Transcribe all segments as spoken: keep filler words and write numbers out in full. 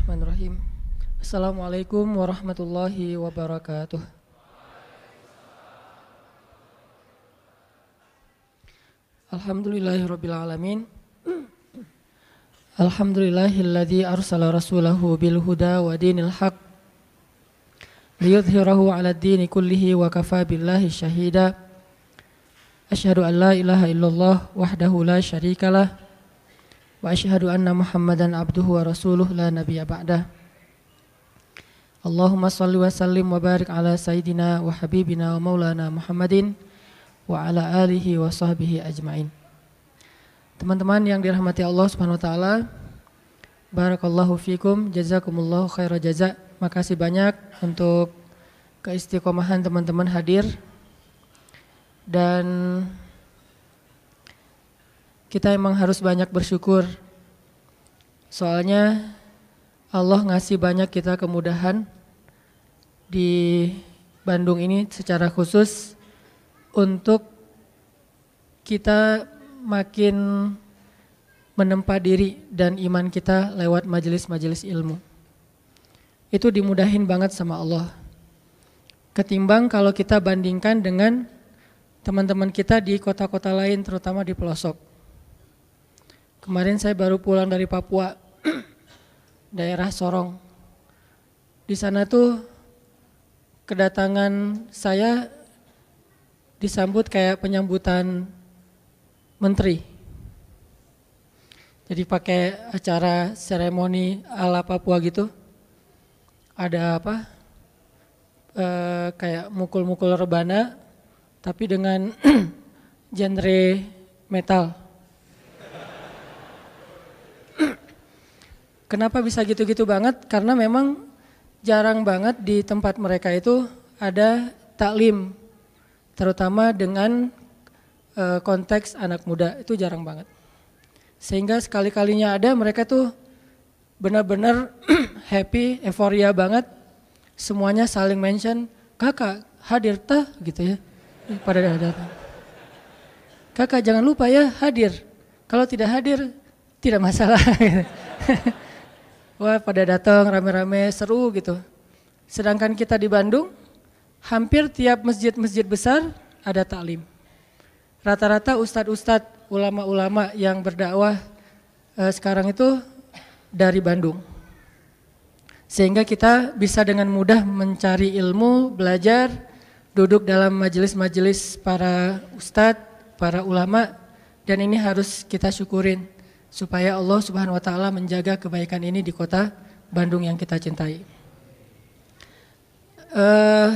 Bismillahirrahmanirrahim. Assalamualaikum warahmatullahi wabarakatuh. Alhamdulillahirabbil alamin. Alhamdulillahilladzi arsala rasulahu bil huda wa dinil haq liyudhhirahu 'alad dini kullihi wa kafaa billahi syahida. Asyhadu an la ilaha illallah wahdahu la syarikalah wa asyhadu anna Muhammadan abduhu wa rasuluh la nabiyya ba'dah. Allahumma shalli wa sallim wa barik ala sayyidina wa habibina wa maulana Muhammadin wa ala alihi wa sahbihi ajmain. Teman-teman yang dirahmati Allah Subhanahu wa taala, barakallahu fikum, jazakumullahu khairan jaza. Makasih banyak untuk keistiqomahan teman-teman hadir, dan kita emang harus banyak bersyukur. Soalnya Allah ngasih banyak kita kemudahan di Bandung ini secara khusus untuk kita makin menempa diri dan iman kita lewat majelis-majelis ilmu. Itu dimudahin banget sama Allah. Ketimbang kalau kita bandingkan dengan teman-teman kita di kota-kota lain, terutama di pelosok. Kemarin saya baru pulang dari Papua, daerah Sorong. Di sana tuh kedatangan saya disambut kayak penyambutan menteri. Jadi pakai acara seremoni ala Papua gitu. Ada apa? E, kayak mukul-mukul rebana, tapi dengan genre metal. Kenapa bisa gitu-gitu banget? Karena memang jarang banget di tempat mereka itu ada taklim, terutama dengan e, konteks anak muda, itu jarang banget. Sehingga sekali-kalinya ada, mereka tuh benar-benar happy, euforia banget, semuanya saling mention, kakak hadir tah gitu ya, pada datang. Kakak jangan lupa ya hadir, kalau tidak hadir tidak masalah. Wah, pada datang rame-rame, seru gitu. Sedangkan kita di Bandung, hampir tiap masjid-masjid besar ada taklim. Rata-rata ustadz-ustadz, ulama-ulama yang berdakwah eh, sekarang itu dari Bandung. Sehingga kita bisa dengan mudah mencari ilmu, belajar, duduk dalam majelis-majelis para ustadz, para ulama, dan ini harus kita syukurin. Supaya Allah Subhanahu wa taala menjaga kebaikan ini di kota Bandung yang kita cintai. Uh,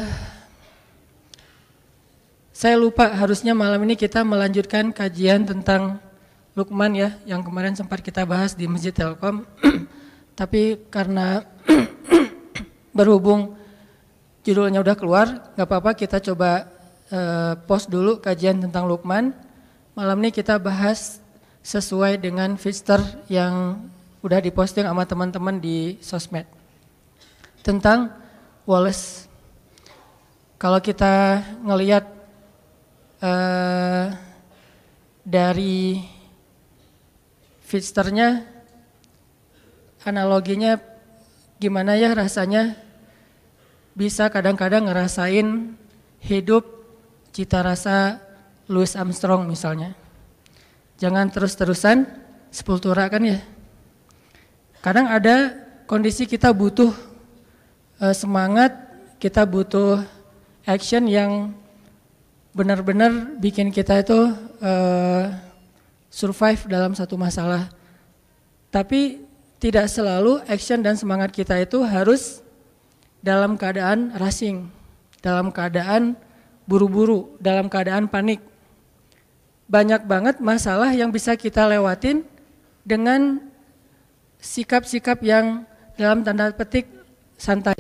saya lupa, harusnya malam ini kita melanjutkan kajian tentang Luqman ya, yang kemarin sempat kita bahas di Masjid Telkom. Tapi karena berhubung judulnya udah keluar, gak apa-apa, kita coba uh, post dulu kajian tentang Luqman. Malam ini kita bahas sesuai dengan fitur yang udah diposting sama teman-teman di sosmed tentang Wallace. Kalau kita ngelihat uh, dari fiturnya, analoginya gimana ya rasanya bisa kadang-kadang ngerasain hidup cita rasa Louis Armstrong misalnya. Jangan terus-terusan sepultura kan ya. Kadang ada kondisi kita butuh e, semangat, kita butuh action yang benar-benar bikin kita itu e, survive dalam satu masalah. Tapi tidak selalu action dan semangat kita itu harus dalam keadaan rushing, dalam keadaan buru-buru, dalam keadaan panik. Banyak banget masalah yang bisa kita lewatin dengan sikap-sikap yang dalam tanda petik santai.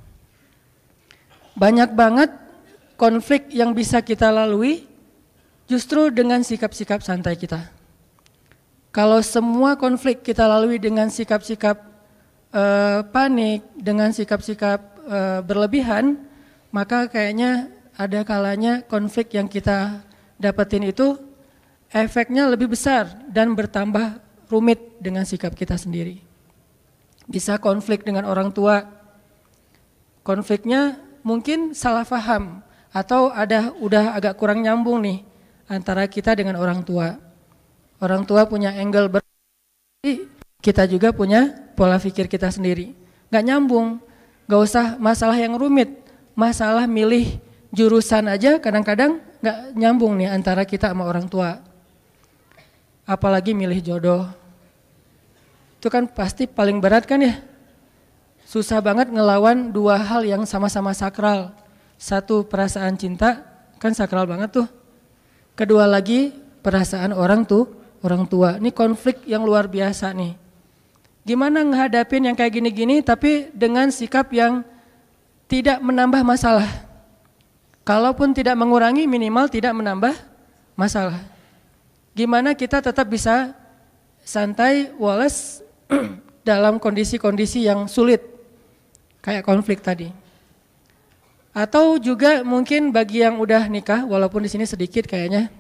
Banyak banget konflik yang bisa kita lalui justru dengan sikap-sikap santai kita. Kalau semua konflik kita lalui dengan sikap-sikap eh, panik, dengan sikap-sikap eh, berlebihan, maka kayaknya ada kalanya konflik yang kita dapetin itu efeknya lebih besar dan bertambah rumit dengan sikap kita sendiri. bisa konflik dengan orang tua. Konfliknya mungkin salah paham atau ada udah agak kurang nyambung nih antara kita dengan orang tua. Orang tua punya angle ber kita juga punya pola pikir kita sendiri. Gak nyambung, gak usah masalah yang rumit, masalah milih jurusan aja kadang-kadang gak nyambung nih antara kita sama orang tua. Apalagi milih jodoh. Itu kan pasti paling berat kan ya. Susah banget ngelawan dua hal yang sama-sama sakral. Satu perasaan cinta, kan sakral banget tuh. Kedua lagi perasaan orang tuh, orang tua. Ini konflik yang luar biasa nih. Gimana ngehadapin yang kayak gini-gini tapi dengan sikap yang tidak menambah masalah. Kalaupun tidak mengurangi, minimal tidak menambah masalah. Gimana kita tetap bisa santai, woles dalam kondisi-kondisi yang sulit. Kayak konflik tadi. Atau juga mungkin bagi yang udah nikah, walaupun di sini sedikit kayaknya.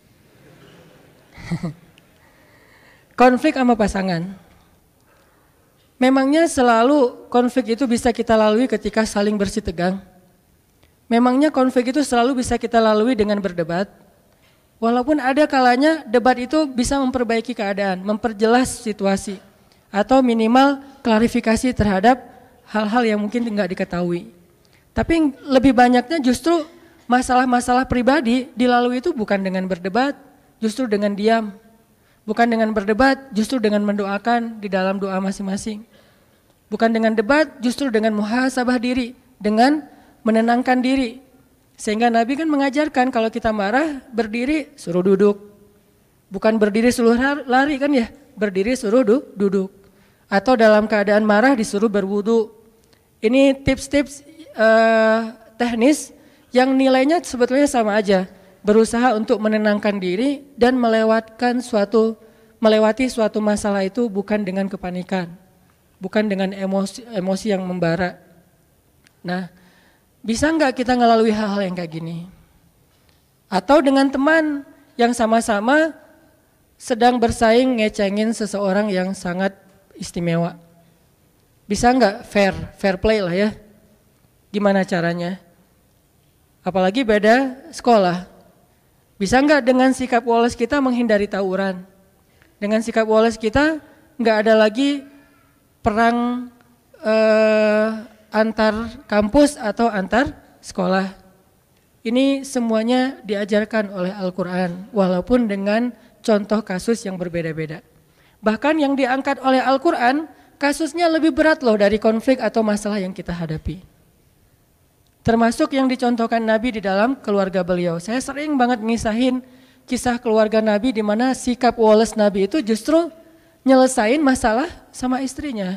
Konflik sama pasangan. Memangnya selalu konflik itu bisa kita lalui ketika saling bersih tegang. Memangnya konflik itu selalu bisa kita lalui dengan berdebat. Walaupun ada kalanya debat itu bisa memperbaiki keadaan, memperjelas situasi. Atau minimal klarifikasi terhadap hal-hal yang mungkin tidak diketahui. Tapi lebih banyaknya justru masalah-masalah pribadi dilalui itu bukan dengan berdebat, justru dengan diam. Bukan dengan berdebat, justru dengan mendoakan di dalam doa masing-masing. Bukan dengan debat, justru dengan muhasabah diri, dengan menenangkan diri. Sehingga Nabi kan mengajarkan kalau kita marah, berdiri suruh duduk. Bukan berdiri suruh lari kan ya, berdiri suruh duduk. Atau dalam keadaan marah disuruh berwudu. Ini tips-tips uh, teknis yang nilainya sebetulnya sama aja. Berusaha untuk menenangkan diri dan melewatkan suatu melewati suatu masalah itu bukan dengan kepanikan, bukan dengan emosi emosi yang membara. Nah, bisa nggak kita ngelalui hal-hal yang kayak gini? Atau dengan teman yang sama-sama sedang bersaing ngecengin seseorang yang sangat istimewa. Bisa nggak fair, fair play lah ya? Gimana caranya? Apalagi beda sekolah. Bisa nggak dengan sikap woles kita menghindari tawuran? Dengan sikap woles kita nggak ada lagi perang eh, antar kampus atau antar sekolah. Ini semuanya diajarkan oleh Al-Quran, walaupun dengan contoh kasus yang berbeda-beda. Bahkan yang diangkat oleh Al-Quran, kasusnya lebih berat loh dari konflik atau masalah yang kita hadapi. Termasuk yang dicontohkan Nabi di dalam keluarga beliau. Saya sering banget ngisahin kisah keluarga Nabi di mana sikap woles Nabi itu justru nyelesain masalah sama istrinya.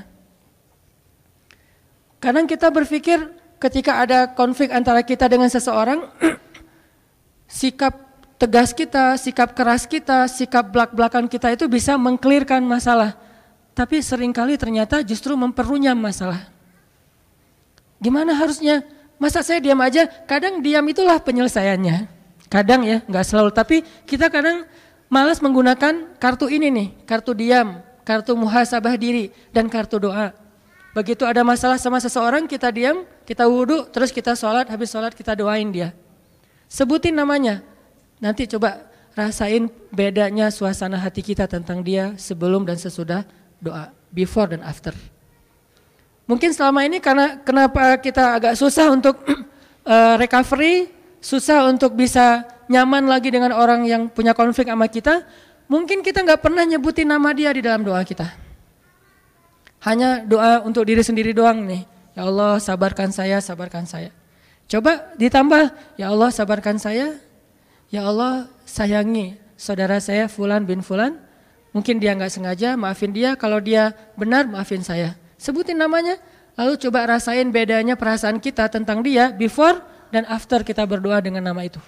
Kadang kita berpikir ketika ada konflik antara kita dengan seseorang, sikap tegas kita, sikap keras kita, sikap belak-belakan kita itu bisa mengklirkan masalah. Tapi seringkali ternyata justru memperunyam masalah. Gimana harusnya? Masa saya diam aja? Kadang diam itulah penyelesaiannya. Kadang ya, nggak selalu. Tapi kita kadang malas menggunakan kartu ini nih, kartu diam, kartu muhasabah diri, dan kartu doa. Begitu ada masalah sama seseorang, kita diam, kita wudhu, terus kita sholat, habis sholat kita doain dia. Sebutin namanya. Nanti coba rasain bedanya suasana hati kita tentang dia sebelum dan sesudah doa, before dan after. Mungkin selama ini karena kenapa kita agak susah untuk uh, recovery, susah untuk bisa nyaman lagi dengan orang yang punya konflik sama kita, mungkin kita nggak pernah nyebutin nama dia di dalam doa kita. Hanya doa untuk diri sendiri doang nih. Ya Allah sabarkan saya, sabarkan saya. Coba ditambah, ya Allah sabarkan saya, ya Allah sayangi saudara saya Fulan bin Fulan. Mungkin dia nggak sengaja, maafin dia. Kalau dia benar, maafin saya. Sebutin namanya, lalu coba rasain bedanya perasaan kita tentang dia before dan after kita berdoa dengan nama itu.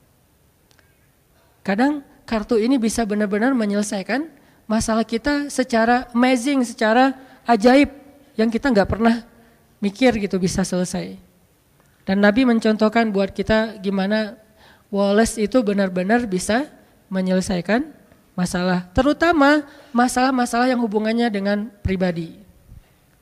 Kadang kartu ini bisa benar-benar menyelesaikan masalah kita secara amazing, secara ajaib yang kita nggak pernah mikir gitu bisa selesai. Dan Nabi mencontohkan buat kita gimana woles itu benar-benar bisa menyelesaikan masalah, terutama masalah-masalah yang hubungannya dengan pribadi.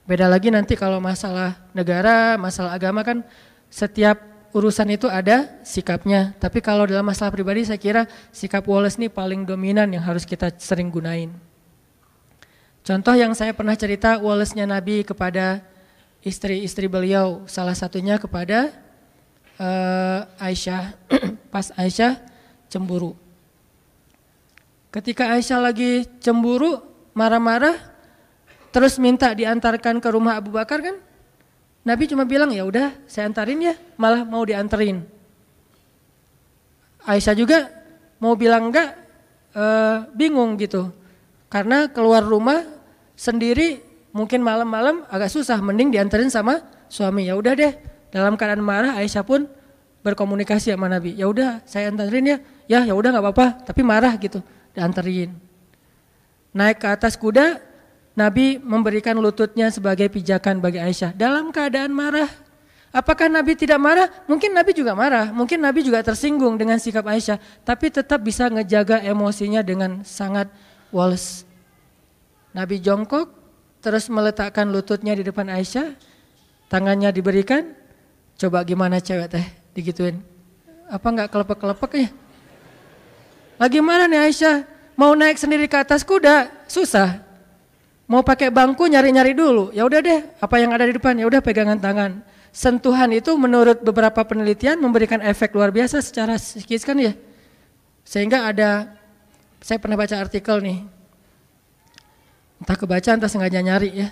Beda lagi nanti kalau masalah negara, masalah agama kan setiap urusan itu ada sikapnya. Tapi kalau dalam masalah pribadi saya kira sikap Wallace ini paling dominan yang harus kita sering gunain. Contoh yang saya pernah cerita Wallace-nya Nabi kepada istri-istri beliau, salah satunya kepada uh, Aisyah, pas Aisyah cemburu. Ketika Aisyah lagi cemburu, marah-marah, terus minta diantarkan ke rumah Abu Bakar kan, Nabi cuma bilang ya udah saya antarin ya, malah mau dianterin. Aisyah juga mau bilang enggak, uh, bingung gitu. Karena keluar rumah sendiri mungkin malam-malam agak susah, mending dianterin sama suami. Ya udah deh, dalam keadaan marah Aisyah pun berkomunikasi sama Nabi. Ya udah saya anterin ya, ya ya udah nggak apa-apa, tapi marah gitu, dianterin. Naik ke atas kuda, Nabi memberikan lututnya sebagai pijakan bagi Aisyah dalam keadaan marah. Apakah Nabi tidak marah? Mungkin Nabi juga marah, mungkin Nabi juga tersinggung dengan sikap Aisyah, tapi tetap bisa ngejaga emosinya dengan sangat Wallace. Nabi jongkok, terus meletakkan lututnya di depan Aisyah, tangannya diberikan. Coba gimana cewek teh digituin? Apa enggak kelepek-kelepek ya? Lagi mana nih Aisyah? Mau naik sendiri ke atas kuda, susah. Mau pakai bangku nyari-nyari dulu. Ya udah deh, apa yang ada di depan, ya udah pegangan tangan. Sentuhan itu menurut beberapa penelitian memberikan efek luar biasa secara psikis kan ya. Sehingga ada, saya pernah baca artikel nih, entah kebaca entah sengaja nyari ya.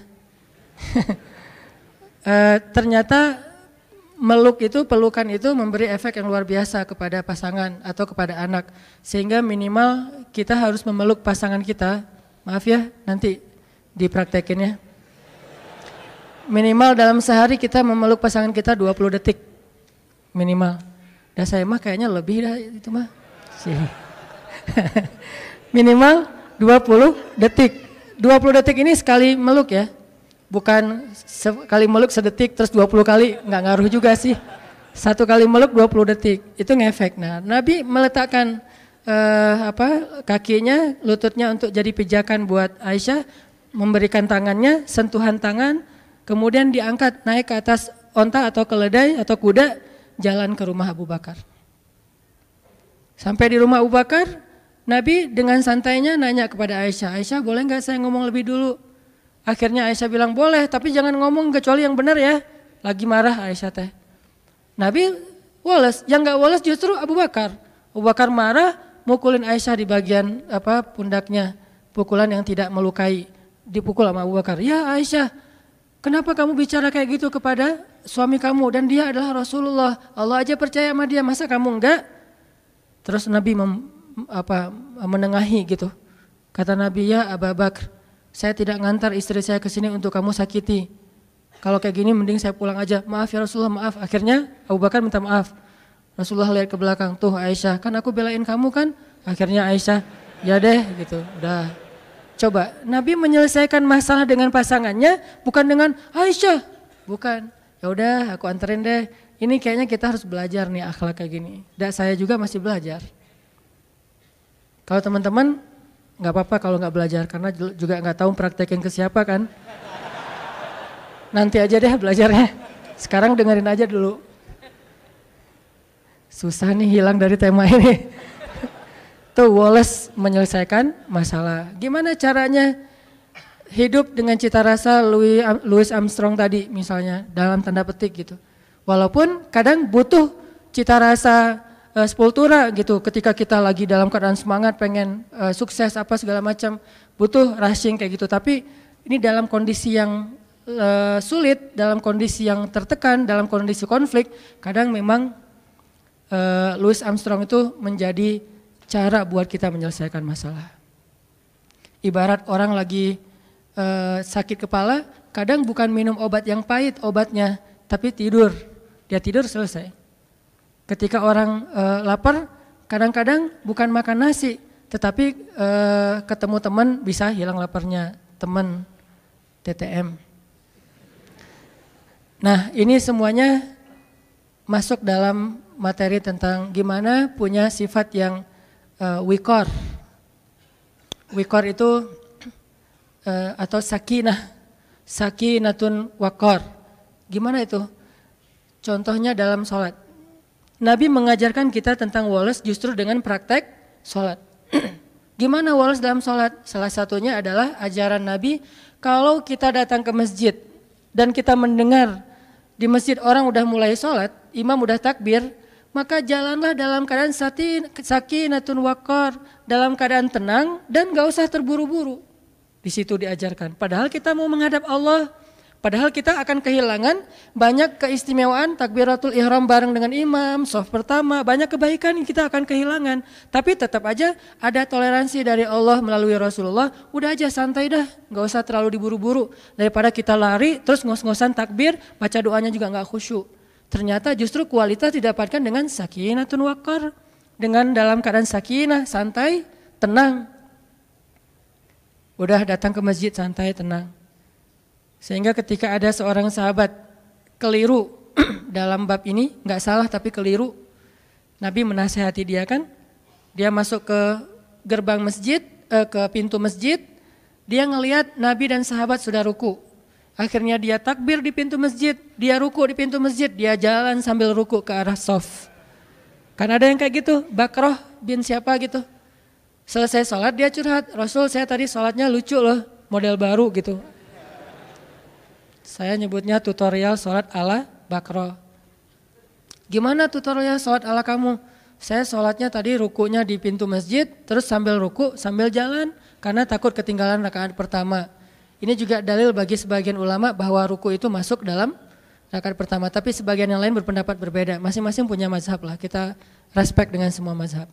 e, ternyata meluk itu, pelukan itu memberi efek yang luar biasa kepada pasangan atau kepada anak. Sehingga minimal kita harus memeluk pasangan kita, maaf ya nanti dipraktekin ya. Minimal dalam sehari kita memeluk pasangan kita dua puluh detik minimal. Dan saya mah kayaknya lebih dah itu mah. Minimal dua puluh detik. dua puluh detik ini sekali meluk ya. Bukan sekali meluk sedetik terus dua puluh kali, enggak ngaruh juga sih. Satu kali meluk dua puluh detik, itu ngefek. Nah, Nabi meletakkan uh, apa kakinya, lututnya untuk jadi pijakan buat Aisyah, memberikan tangannya, sentuhan tangan, kemudian diangkat naik ke atas onta atau keledai atau kuda, jalan ke rumah Abu Bakar. Sampai di rumah Abu Bakar, Nabi dengan santainya nanya kepada Aisyah, Aisyah boleh nggak saya ngomong lebih dulu? Akhirnya Aisyah bilang boleh, tapi jangan ngomong kecuali yang benar ya. Lagi marah Aisyah teh. Nabi Wallace, yang nggak Wallace justru Abu Bakar. Abu Bakar marah, mukulin Aisyah di bagian apa pundaknya, pukulan yang tidak melukai, dipukul sama Abu Bakar. Ya Aisyah, kenapa kamu bicara kayak gitu kepada suami kamu dan dia adalah Rasulullah? Allah aja percaya sama dia, masa kamu enggak? Terus Nabi mem, apa menengahi gitu. Kata Nabi, ya Abu Bakar, saya tidak ngantar istri saya ke sini untuk kamu sakiti. Kalau kayak gini mending saya pulang aja. Maaf ya Rasulullah, maaf. Akhirnya Abu Bakar minta maaf. Rasulullah lihat ke belakang, tuh Aisyah, kan aku belain kamu kan? Akhirnya Aisyah, ya deh gitu, udah. Coba, Nabi menyelesaikan masalah dengan pasangannya, bukan dengan Aisyah. Bukan, ya udah aku anterin deh. Ini kayaknya kita harus belajar nih akhlak kayak gini. Dan saya juga masih belajar. Kalau teman-teman, nggak apa-apa kalau nggak belajar, karena juga nggak tahu praktekin ke siapa kan. Nanti aja deh belajarnya. Sekarang dengerin aja dulu. Susah nih hilang dari tema ini. Tuh Wallace menyelesaikan masalah. Gimana caranya hidup dengan cita rasa Louis Armstrong tadi misalnya, dalam tanda petik gitu. Walaupun kadang butuh cita rasa Uh, sepultura gitu, ketika kita lagi dalam keadaan semangat pengen uh, sukses apa segala macam, butuh rushing kayak gitu. Tapi ini dalam kondisi yang uh, sulit, dalam kondisi yang tertekan, dalam kondisi konflik, kadang memang uh, Louis Armstrong itu menjadi cara buat kita menyelesaikan masalah. Ibarat orang lagi uh, sakit kepala, kadang bukan minum obat yang pahit obatnya, tapi tidur. Dia tidur selesai. Ketika orang e, lapar, kadang-kadang bukan makan nasi, tetapi e, ketemu teman bisa hilang laparnya, teman T T M. Nah ini semuanya masuk dalam materi tentang gimana punya sifat yang e, wikor. Wikor itu e, atau sakinah. sakinatun waqar. Gimana itu? Contohnya dalam sholat. Nabi mengajarkan kita tentang woles justru dengan praktek sholat. Gimana woles dalam sholat? Salah satunya adalah ajaran Nabi, kalau kita datang ke masjid dan kita mendengar di masjid orang udah mulai sholat, imam udah takbir, maka jalanlah dalam keadaan sakinatun waqar, dalam keadaan tenang dan gak usah terburu-buru. Di situ diajarkan. Padahal kita mau menghadap Allah, padahal kita akan kehilangan banyak keistimewaan takbiratul ihram bareng dengan imam, shaf pertama, banyak kebaikan yang kita akan kehilangan. Tapi tetap aja ada toleransi dari Allah melalui Rasulullah, udah aja santai dah, gak usah terlalu diburu-buru. Daripada kita lari terus ngos-ngosan takbir, baca doanya juga gak khusyuk. Ternyata justru kualitas didapatkan dengan sakinatun waqar, dengan dalam keadaan sakinah, santai, tenang. Udah datang ke masjid santai, tenang. Sehingga ketika ada seorang sahabat keliru dalam bab ini, gak salah tapi keliru, Nabi menasihati dia kan, dia masuk ke gerbang masjid, eh, ke pintu masjid, dia ngelihat Nabi dan sahabat sudah ruku. Akhirnya dia takbir di pintu masjid, dia ruku di pintu masjid, dia jalan sambil ruku ke arah shaf. Kan ada yang kayak gitu, Bakroh bin siapa gitu. Selesai sholat dia curhat, Rasul saya tadi sholatnya lucu loh, model baru gitu. Saya nyebutnya tutorial sholat ala Bakroh. Gimana tutorial sholat ala kamu? Saya sholatnya tadi rukunya di pintu masjid, terus sambil ruku sambil jalan, karena takut ketinggalan rakaat pertama. Ini juga dalil bagi sebagian ulama bahwa ruku itu masuk dalam rakaat pertama. Tapi sebagian yang lain berpendapat berbeda. Masing-masing punya mazhab lah. Kita respect dengan semua mazhab.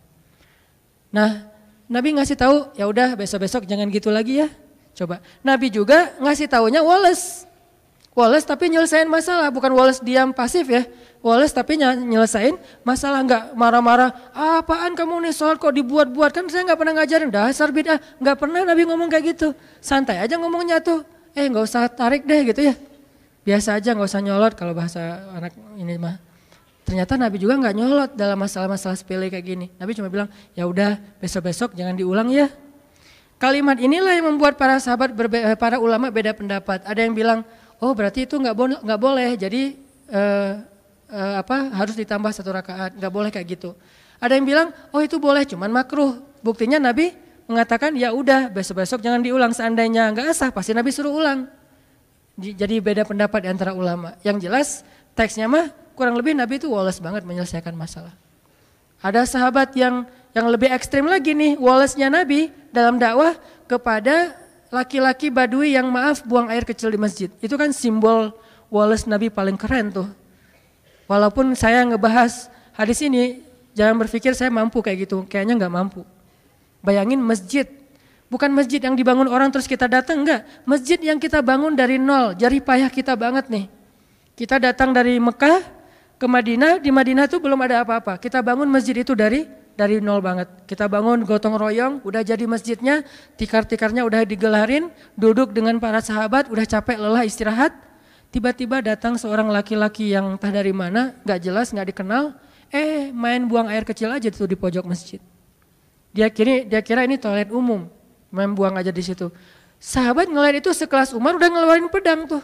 Nah, Nabi ngasih tahu, ya udah besok-besok jangan gitu lagi ya. Coba. Nabi juga ngasih taunya woles. Woles tapi nyelesain masalah, bukan woles diam pasif ya. Woles tapi nyelesain masalah, nggak marah-marah. Ah, apaan kamu nih sholat kok dibuat-buat, kan saya nggak pernah ngajarin dasar bid'ah. Nggak pernah Nabi ngomong kayak gitu. Santai aja ngomongnya tuh. Eh nggak usah tarik deh gitu ya. Biasa aja, nggak usah nyolot kalau bahasa anak ini mah. Ternyata Nabi juga nggak nyolot dalam masalah-masalah sepele kayak gini. Nabi cuma bilang, ya udah besok-besok jangan diulang ya. Kalimat inilah yang membuat para sahabat, berbe- para ulama beda pendapat. Ada yang bilang, oh berarti itu nggak bo- nggak boleh, jadi eh, eh, apa harus ditambah satu rakaat, nggak boleh kayak gitu. Ada yang bilang, oh itu boleh, cuman makruh. Buktinya Nabi mengatakan, ya udah besok-besok jangan diulang. Seandainya nggak sah, pasti Nabi suruh ulang. Jadi beda pendapat di antara ulama. Yang jelas teksnya mah kurang lebih Nabi itu woles banget menyelesaikan masalah. Ada sahabat yang yang lebih ekstrim lagi nih, wolesnya Nabi dalam dakwah kepada laki-laki Badui yang maaf buang air kecil di masjid. Itu kan simbol woles Nabi paling keren tuh. Walaupun saya ngebahas hadis ini, jangan berpikir saya mampu kayak gitu, kayaknya nggak mampu. Bayangin masjid, bukan masjid yang dibangun orang terus kita datang, enggak. Masjid yang kita bangun dari nol, jerih payah kita banget nih. Kita datang dari Mekah ke Madinah, di Madinah itu belum ada apa-apa. Kita bangun masjid itu dari dari nol banget. Kita bangun gotong royong, udah jadi masjidnya, tikar-tikarnya udah digelarin, duduk dengan para sahabat, udah capek lelah istirahat. Tiba-tiba datang seorang laki-laki yang entah dari mana, gak jelas, gak dikenal, eh main buang air kecil aja tuh di pojok masjid. Dia kira, dia kira ini toilet umum, main buang aja di situ. Sahabat ngeliat itu sekelas Umar udah ngeluarin pedang tuh.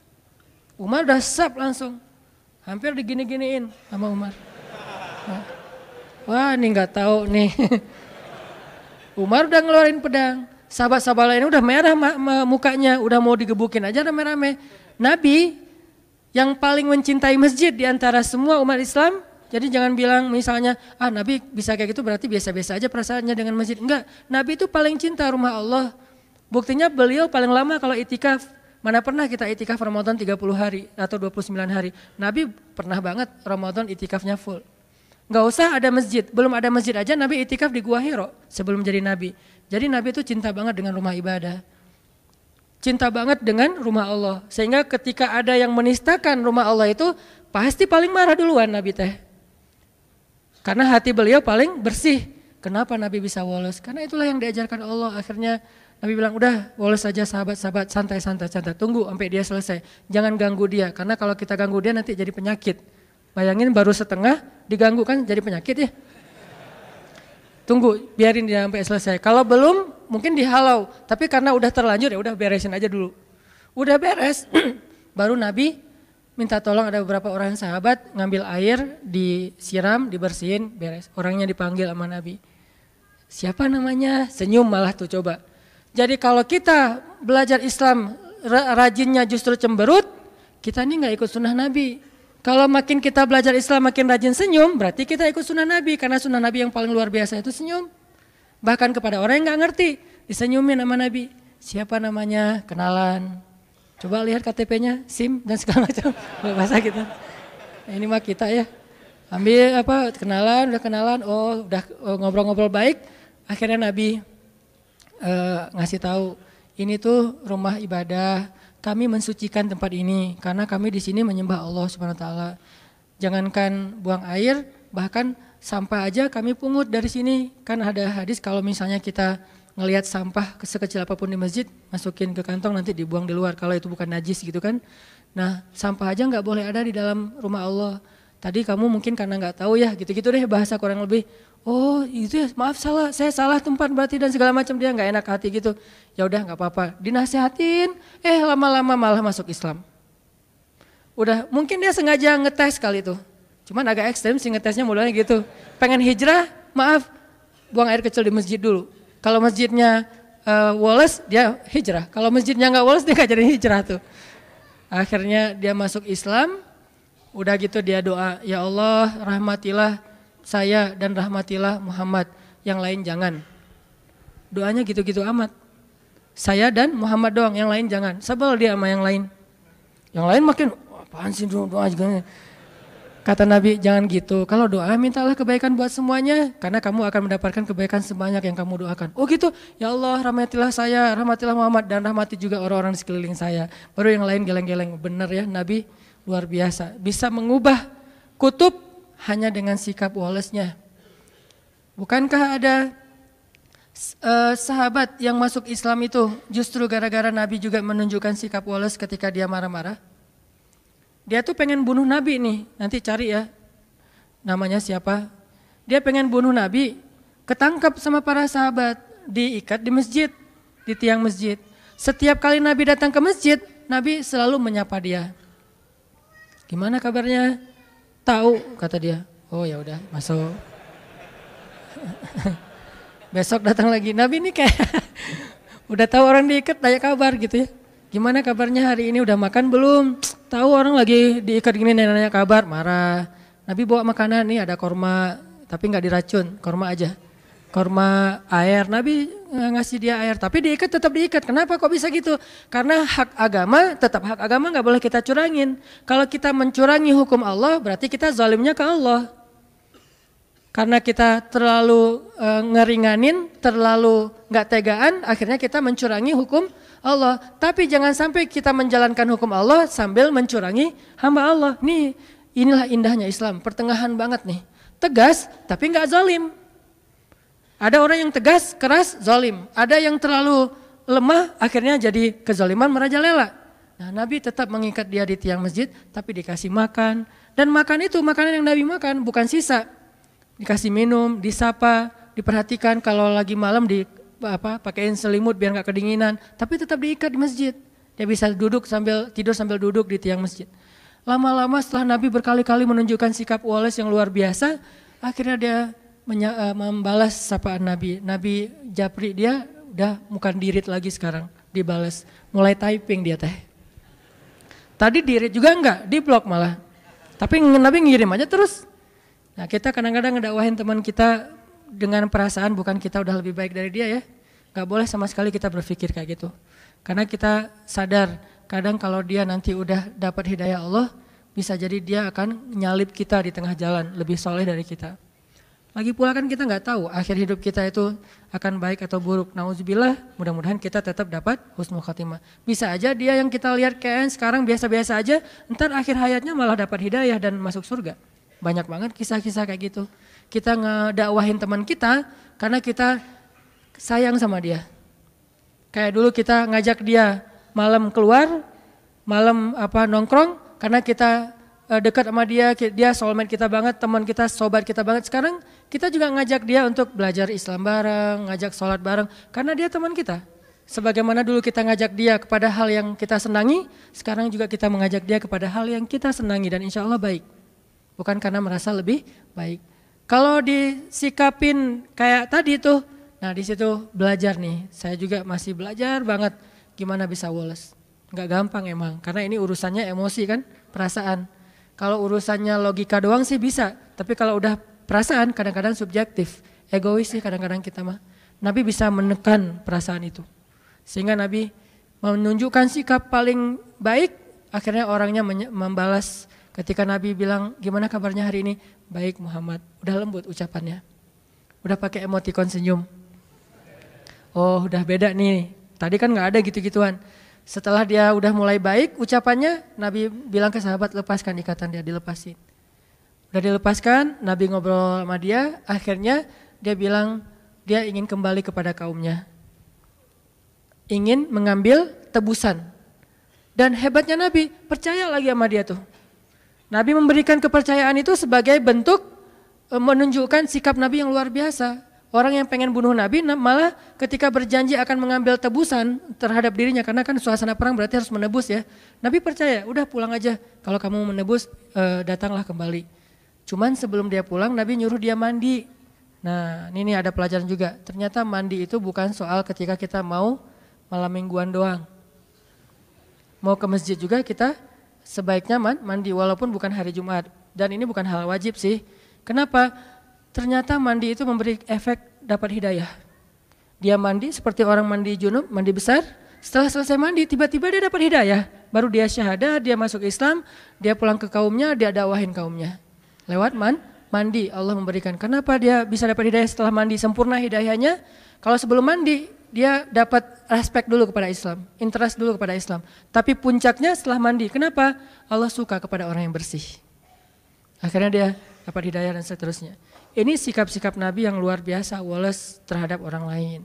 Umar udah sap langsung. Hampir digini-giniin sama Umar. Nah. Wah ini gak tahu nih. Umar udah ngeluarin pedang. Sahabat-sahabat lainnya udah merah mukanya, udah mau digebukin aja rame-rame. Nabi yang paling mencintai masjid di antara semua umat Islam. Jadi jangan bilang misalnya, ah Nabi bisa kayak gitu berarti biasa-biasa aja perasaannya dengan masjid. Enggak, Nabi itu paling cinta rumah Allah. Buktinya beliau paling lama kalau itikaf. Mana pernah kita itikaf Ramadan tiga puluh hari atau dua puluh sembilan hari. Nabi pernah banget Ramadan itikafnya full. Gak usah ada masjid, belum ada masjid aja Nabi itikaf di Gua Hiro sebelum jadi Nabi. Jadi Nabi itu cinta banget dengan rumah ibadah. Cinta banget dengan rumah Allah. Sehingga ketika ada yang menistakan rumah Allah itu pasti paling marah duluan Nabi teh. Karena hati beliau paling bersih. Kenapa Nabi bisa woles? Karena itulah yang diajarkan Allah. Akhirnya Nabi bilang, udah woles saja sahabat-sahabat, santai-santai, santai. Tunggu sampai dia selesai. Jangan ganggu dia, karena kalau kita ganggu dia nanti jadi penyakit. Bayangin baru setengah diganggu kan jadi penyakit ya. Tunggu, biarin dia sampai selesai. Kalau belum mungkin dihalau, tapi karena udah terlanjur ya udah beresin aja dulu. Udah beres, baru Nabi minta tolong ada beberapa orang sahabat ngambil air, disiram, dibersihin, beres. Orangnya dipanggil sama Nabi. Siapa namanya? Senyum malah tuh coba. Jadi kalau kita belajar Islam rajinnya justru cemberut, kita ini gak ikut sunnah Nabi. Kalau makin kita belajar Islam makin rajin senyum, berarti kita ikut sunnah Nabi. Karena sunnah Nabi yang paling luar biasa itu senyum. Bahkan kepada orang yang gak ngerti, disenyumin sama Nabi. Siapa namanya? Kenalan. Coba lihat K T P-nya, SIM dan segala macam. Bahasa kita. Nah, ini mah kita ya. Ambil apa kenalan, udah kenalan, oh udah oh, ngobrol-ngobrol baik. Akhirnya Nabi uh, ngasih tahu, ini tuh rumah ibadah. Kami mensucikan tempat ini karena kami di sini menyembah Allah Subhanahu wa taala. Jangankan buang air, bahkan sampah aja kami pungut dari sini. Kan ada hadis kalau misalnya kita ngelihat sampah sekecil apapun di masjid, masukin ke kantong nanti dibuang di luar kalau itu bukan najis gitu kan. Nah sampah aja nggak boleh ada di dalam rumah Allah. Tadi kamu mungkin karena nggak tahu ya gitu-gitu deh bahasa kurang lebih. Oh itu ya maaf salah, saya salah tempat berarti dan segala macam, dia nggak enak hati gitu. Ya udah nggak apa-apa, dinasehatin, eh lama-lama malah masuk Islam. Udah mungkin dia sengaja ngetes kali itu, cuman agak ekstrem sih ngetesnya mulanya gitu. Pengen hijrah, maaf buang air kecil di masjid dulu. Kalau masjidnya uh, woles, dia hijrah. Kalau masjidnya nggak woles, dia nggak jadi hijrah tuh. Akhirnya dia masuk Islam, udah gitu dia doa, ya Allah rahmatilah saya dan rahmatilah Muhammad, yang lain jangan. Doanya gitu-gitu amat. Saya dan Muhammad doang, yang lain jangan. Sebel dia sama yang lain. Yang lain makin, apaan sih doa juga. Kata Nabi, jangan gitu. Kalau doa mintalah kebaikan buat semuanya, karena kamu akan mendapatkan kebaikan sebanyak yang kamu doakan. Oh gitu, ya Allah rahmatilah saya, rahmatilah Muhammad, dan rahmati juga orang-orang di sekeliling saya. Baru yang lain geleng-geleng. Benar ya, Nabi luar biasa. Bisa mengubah kutub hanya dengan sikap wolesnya. Bukankah ada uh, sahabat yang masuk Islam itu justru gara-gara Nabi juga menunjukkan sikap woles ketika dia marah-marah? Dia tuh pengen bunuh Nabi nih, nanti cari ya namanya siapa. Dia pengen bunuh Nabi, ketangkap sama para sahabat, diikat di masjid, di tiang masjid. Setiap kali Nabi datang ke masjid, Nabi selalu menyapa dia. Gimana kabarnya? Tahu, kata dia. Oh ya udah, masuk. Besok datang lagi. Nabi ini kayak udah tahu orang diikat, tanya kabar gitu ya. Gimana kabarnya hari ini, udah makan belum? Tahu orang lagi diikat gini, nanya kabar, marah. Nabi bawa makanan, nih ada korma, tapi nggak diracun, korma aja. Korma air, Nabi ngasih dia air, tapi diikat tetap diikat. Kenapa kok bisa gitu? Karena hak agama, tetap hak agama nggak boleh kita curangin. Kalau kita mencurangi hukum Allah, berarti kita zalimnya ke Allah. Karena kita terlalu e, ngeringanin, terlalu nggak tegaan, akhirnya kita mencurangi hukum Allah. Tapi jangan sampai kita menjalankan hukum Allah sambil mencurangi hamba Allah. Nih, inilah indahnya Islam, pertengahan banget nih. Tegas tapi nggak zalim. Ada orang yang tegas, keras, zalim. Ada yang terlalu lemah, akhirnya jadi kezaliman merajalela. Nah, Nabi tetap mengikat dia di tiang masjid, tapi dikasih makan. Dan makan itu, makanan yang Nabi makan bukan sisa. Dikasih minum, disapa, diperhatikan kalau lagi malam di apa pakaiin selimut biar nggak kedinginan, tapi tetap diikat di masjid. Dia bisa duduk sambil tidur sambil duduk di tiang masjid. Lama-lama setelah Nabi berkali-kali menunjukkan sikap woles yang luar biasa, akhirnya dia menya, uh, membalas sapaan Nabi. Nabi japri dia udah bukan dirit lagi sekarang, dibalas. Mulai typing dia teh. Tadi dirit juga enggak, di blok malah. Tapi Nabi ngirim aja terus. Nah, kita kadang-kadang ngedakwahin teman kita dengan perasaan bukan kita udah lebih baik dari dia ya. Gak boleh sama sekali kita berpikir kayak gitu. Karena kita sadar kadang kalau dia nanti udah dapat hidayah Allah, bisa jadi dia akan nyalip kita di tengah jalan, lebih soleh dari kita. Lagi pula kan kita gak tahu akhir hidup kita itu akan baik atau buruk. Nauzubillah, mudah-mudahan kita tetap dapat husnul khatimah. Bisa aja dia yang kita lihat kayak sekarang biasa-biasa aja, ntar akhir hayatnya malah dapat hidayah dan masuk surga. Banyak banget kisah-kisah kayak gitu. Kita ngedakwahin teman kita karena kita sayang sama dia. Kayak dulu kita ngajak dia malam keluar, malam apa nongkrong karena kita uh, dekat sama dia, dia soulmate kita banget, teman kita, sobat kita banget. Sekarang kita juga ngajak dia untuk belajar Islam bareng, ngajak sholat bareng karena dia teman kita. Sebagaimana dulu kita ngajak dia kepada hal yang kita senangi, sekarang juga kita mengajak dia kepada hal yang kita senangi dan insya Allah baik. Bukan karena merasa lebih baik. Kalau disikapin kayak tadi tuh, nah di situ belajar nih. Saya juga masih belajar banget gimana bisa woles. Nggak gampang emang, karena ini urusannya emosi kan, perasaan. Kalau urusannya logika doang sih bisa, tapi kalau udah perasaan kadang-kadang subjektif, egois sih kadang-kadang kita mah. Nabi bisa menekan perasaan itu. Sehingga Nabi menunjukkan sikap paling baik, akhirnya orangnya membalas ketika Nabi bilang, gimana kabarnya hari ini? Baik Muhammad, udah lembut ucapannya. Udah pakai emoticon senyum. Oh udah beda nih, tadi kan gak ada gitu-gituan. Setelah dia udah mulai baik ucapannya, Nabi bilang ke sahabat, lepaskan ikatan dia, dilepasin. Udah dilepaskan, Nabi ngobrol sama dia, akhirnya dia bilang dia ingin kembali kepada kaumnya. Ingin mengambil tebusan. Dan hebatnya Nabi, percaya lagi sama dia tuh. Nabi memberikan kepercayaan itu sebagai bentuk e, menunjukkan sikap Nabi yang luar biasa. Orang yang pengen bunuh Nabi malah ketika berjanji akan mengambil tebusan terhadap dirinya. Karena kan suasana perang berarti harus menebus ya. Nabi percaya, udah pulang aja. Kalau kamu menebus e, datanglah kembali. Cuman sebelum dia pulang Nabi nyuruh dia mandi. Nah ini ada pelajaran juga. Ternyata mandi itu bukan soal ketika kita mau malam mingguan doang. Mau ke masjid juga kita sebaiknya mandi walaupun bukan hari Jumat. Dan ini bukan hal wajib sih. Kenapa? Ternyata mandi itu memberi efek dapat hidayah. Dia mandi seperti orang mandi junub, mandi besar. Setelah selesai mandi tiba-tiba dia dapat hidayah. Baru dia syahadah, dia masuk Islam, dia pulang ke kaumnya, dia dakwahin kaumnya. Lewat man, mandi Allah memberikan. Kenapa dia bisa dapat hidayah setelah mandi? Sempurna hidayahnya. Kalau sebelum mandi dia dapat respect dulu kepada Islam, interest dulu kepada Islam. Tapi puncaknya setelah mandi. Kenapa? Allah suka kepada orang yang bersih. Akhirnya dia dapat hidayah dan seterusnya. Ini sikap-sikap Nabi yang luar biasa, woles terhadap orang lain.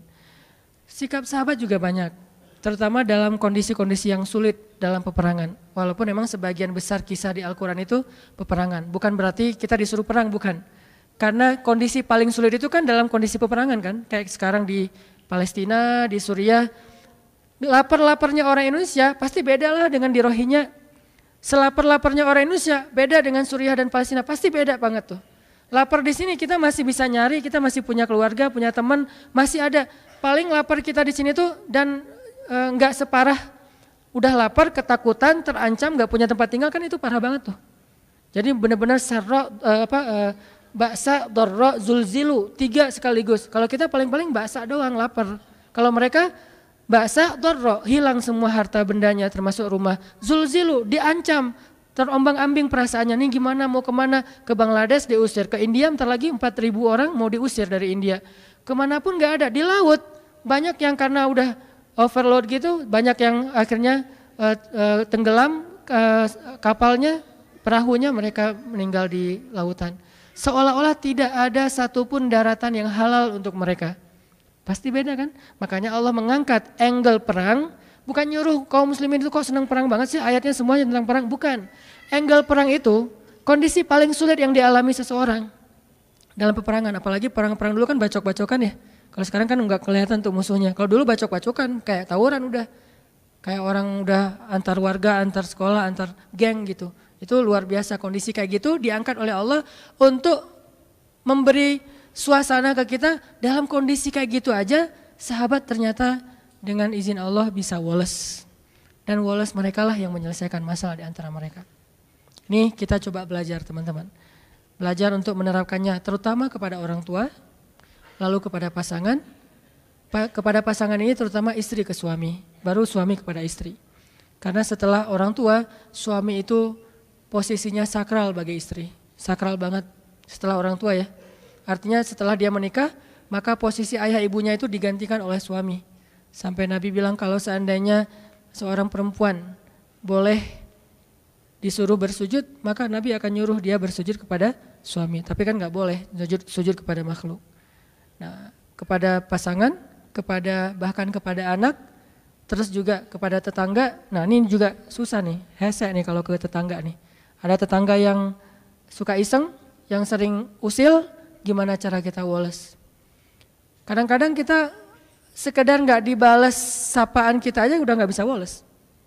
Sikap sahabat juga banyak, terutama dalam kondisi-kondisi yang sulit dalam peperangan. Walaupun memang sebagian besar kisah di Al-Quran itu peperangan. Bukan berarti kita disuruh perang, bukan. Karena kondisi paling sulit itu kan dalam kondisi peperangan kan. Kayak sekarang di Palestina, di Suriah, lapar-laparnya orang Indonesia pasti beda lah dengan di Rohingya. Selapar-laparnya orang Indonesia beda dengan Suriah dan Palestina, pasti beda banget tuh. Lapar di sini kita masih bisa nyari, kita masih punya keluarga, punya teman, masih ada. Paling lapar kita di sini tuh dan e, nggak separah udah lapar, ketakutan, terancam, nggak punya tempat tinggal kan itu parah banget tuh. Jadi benar-benar sarro e, apa e, baksa, dorro, zulzilu, tiga sekaligus. Kalau kita paling-paling baksa doang lapar. Kalau mereka baksa, dorro, hilang semua harta bendanya termasuk rumah. Zulzilu, diancam, terombang-ambing perasaannya. Nih gimana, mau kemana? Ke Bangladesh diusir, ke India bentar lagi empat ribu orang mau diusir dari India. Kemanapun gak ada, di laut. Banyak yang karena udah overload gitu, banyak yang akhirnya uh, uh, tenggelam uh, kapalnya, perahunya, mereka meninggal di lautan. Seolah-olah tidak ada satupun daratan yang halal untuk mereka. Pasti beda kan? Makanya Allah mengangkat angle perang, bukan nyuruh kaum muslimin itu kok senang perang banget sih, ayatnya semuanya tentang perang, bukan. Angle perang itu kondisi paling sulit yang dialami seseorang dalam peperangan, apalagi perang-perang dulu kan bacok-bacokan ya. Kalau sekarang kan enggak kelihatan tuh musuhnya. Kalau dulu bacok-bacokan kayak tawuran udah. Kayak orang udah antar warga, antar sekolah, antar geng gitu. Itu luar biasa, kondisi kayak gitu diangkat oleh Allah untuk memberi suasana ke kita. Dalam kondisi kayak gitu aja sahabat ternyata dengan izin Allah bisa woles. Dan woles mereka lah yang menyelesaikan masalah di antara mereka. Ini kita coba belajar teman-teman. Belajar untuk menerapkannya terutama kepada orang tua, lalu kepada pasangan. Kepada pasangan ini terutama istri ke suami, baru suami kepada istri. Karena setelah orang tua, suami itu posisinya sakral bagi istri, sakral banget setelah orang tua ya. Artinya setelah dia menikah, maka posisi ayah ibunya itu digantikan oleh suami. Sampai Nabi bilang kalau seandainya seorang perempuan boleh disuruh bersujud, maka Nabi akan nyuruh dia bersujud kepada suami. Tapi kan nggak boleh sujud, sujud kepada makhluk. Nah, kepada pasangan, kepada bahkan kepada anak, terus juga kepada tetangga. Nah ini juga susah nih, hese nih kalau ke tetangga nih. Ada tetangga yang suka iseng, yang sering usil, gimana cara kita woles? Kadang-kadang kita sekedar nggak dibales sapaan kita aja udah nggak bisa woles.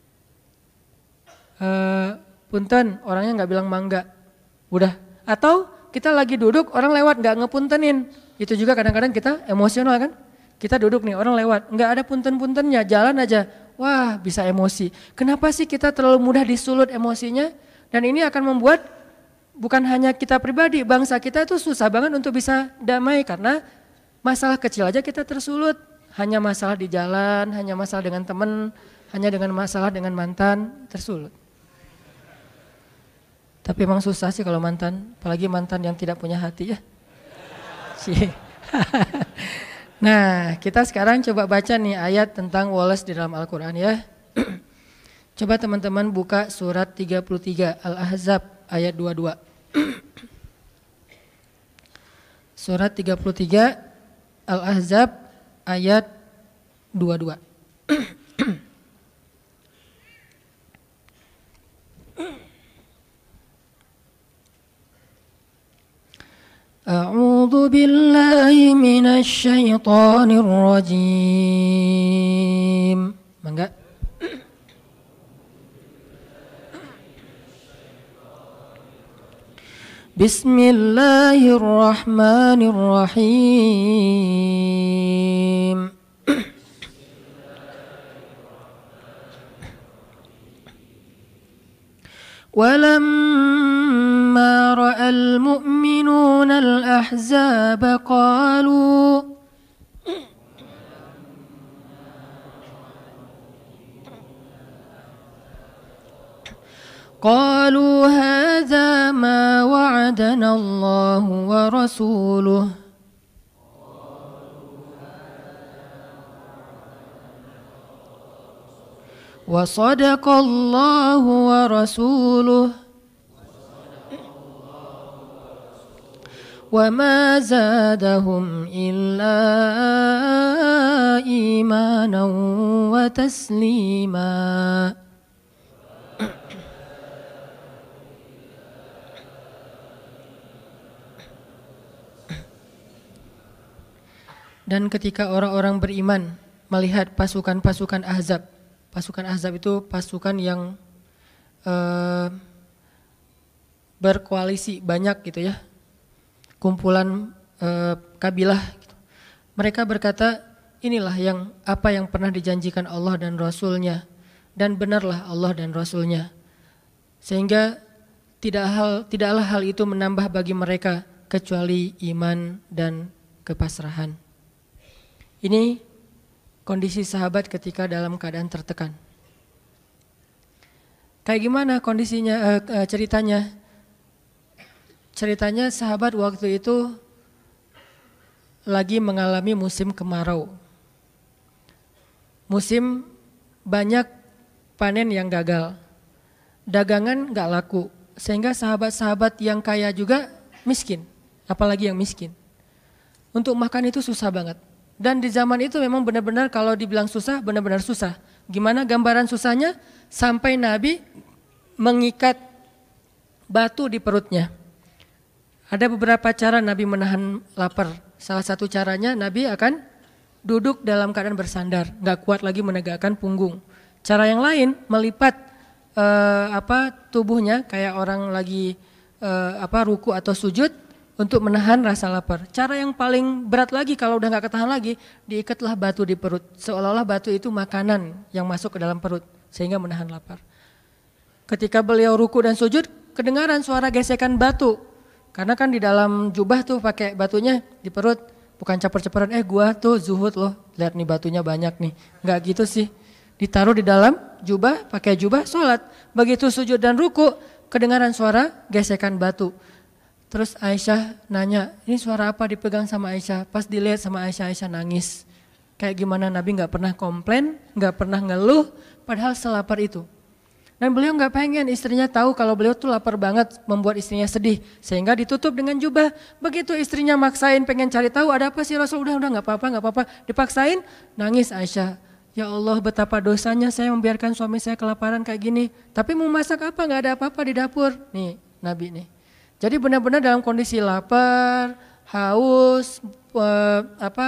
Uh, punten, orangnya nggak bilang mangga, udah. Atau kita lagi duduk, orang lewat nggak ngepuntenin, itu juga kadang-kadang kita emosional kan. Kita duduk nih, orang lewat, nggak ada punten-puntennya, jalan aja, wah bisa emosi. Kenapa sih kita terlalu mudah disulut emosinya? Dan ini akan membuat bukan hanya kita pribadi, bangsa kita itu susah banget untuk bisa damai karena masalah kecil aja kita tersulut. Hanya masalah di jalan, hanya masalah dengan teman, hanya dengan masalah dengan mantan, tersulut. Tapi emang susah sih kalau mantan, apalagi mantan yang tidak punya hati ya. Nah, kita sekarang coba baca nih ayat tentang woles di dalam Al-Quran ya. Coba teman-teman buka surat tiga puluh tiga Al-Ahzab ayat dua puluh dua. Surat tiga puluh tiga Al-Ahzab ayat dua puluh dua. A'udzu billahi minasy syaithanir rajim. Mangga. Bismillahirrahmanirrahim. ولما رأى المؤمنون الأحزاب قالوا قالوا هذا ما وعدنا الله ورسوله وصدق الله ورسوله وما زادهم إلا إيمانا وتسليما. Dan ketika orang-orang beriman melihat pasukan-pasukan Ahzab, pasukan Ahzab itu pasukan yang uh, berkoalisi banyak gitu ya, kumpulan uh, kabilah gitu. Mereka berkata, inilah yang apa yang pernah dijanjikan Allah dan Rasulnya, dan benarlah Allah dan Rasulnya. Sehingga tidak hal, tidaklah hal itu menambah bagi mereka kecuali iman dan kepasrahan. Ini kondisi sahabat ketika dalam keadaan tertekan. Kayak gimana kondisinya, uh, uh, ceritanya? Ceritanya sahabat waktu itu lagi mengalami musim kemarau. Musim banyak panen yang gagal. Dagangan gak laku. Sehingga sahabat-sahabat yang kaya juga miskin. Apalagi yang miskin. Untuk makan itu susah banget. Dan di zaman itu memang benar-benar kalau dibilang susah, benar-benar susah. Gimana gambaran susahnya? Sampai Nabi mengikat batu di perutnya. Ada beberapa cara Nabi menahan lapar. Salah satu caranya Nabi akan duduk dalam keadaan bersandar, nggak kuat lagi menegakkan punggung. Cara yang lain melipat uh, apa tubuhnya kayak orang lagi uh, apa ruku atau sujud untuk menahan rasa lapar. Cara yang paling berat lagi kalau udah nggak ketahan lagi, diikatlah batu di perut. Seolah-olah batu itu makanan yang masuk ke dalam perut sehingga menahan lapar. Ketika beliau ruku dan sujud, kedengaran suara gesekan batu. Karena kan di dalam jubah tuh pakai batunya di perut, bukan caper-caperan, eh gua tuh zuhud loh, lihat nih batunya banyak nih. Nggak gitu sih. Ditaruh di dalam jubah, pakai jubah, sholat. Begitu sujud dan ruku, kedengaran suara gesekan batu. Terus Aisyah nanya, ini suara apa dipegang sama Aisyah? Pas dilihat sama Aisyah, Aisyah nangis. Kayak gimana Nabi gak pernah komplain, gak pernah ngeluh, padahal selapar itu. Dan beliau gak pengen istrinya tahu kalau beliau tuh lapar banget, membuat istrinya sedih. Sehingga ditutup dengan jubah. Begitu istrinya maksain pengen cari tahu ada apa sih Rasul, udah udah gak apa-apa, gak apa-apa. Dipaksain, nangis Aisyah. Ya Allah betapa dosanya saya membiarkan suami saya kelaparan kayak gini. Tapi mau masak apa, gak ada apa-apa di dapur. Nih Nabi nih. Jadi benar-benar dalam kondisi lapar, haus, uh, apa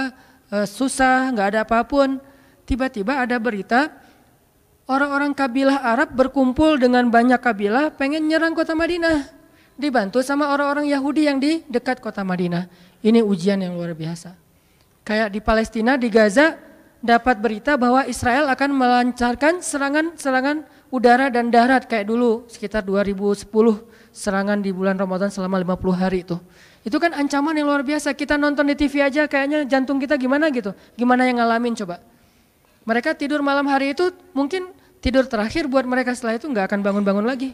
e, susah, nggak ada apapun. Tiba-tiba ada berita orang-orang kabilah Arab berkumpul dengan banyak kabilah pengen nyerang kota Madinah. Dibantu sama orang-orang Yahudi yang di dekat kota Madinah. Ini ujian yang luar biasa. Kayak di Palestina, di Gaza dapat berita bahwa Israel akan melancarkan serangan-serangan udara dan darat kayak dulu sekitar dua ribu sepuluh serangan di bulan Ramadan selama lima puluh hari itu. Itu kan ancaman yang luar biasa. Kita nonton di T V aja kayaknya jantung kita gimana gitu. Gimana yang ngalamin coba. Mereka tidur malam hari itu mungkin tidur terakhir buat mereka, setelah itu nggak akan bangun-bangun lagi.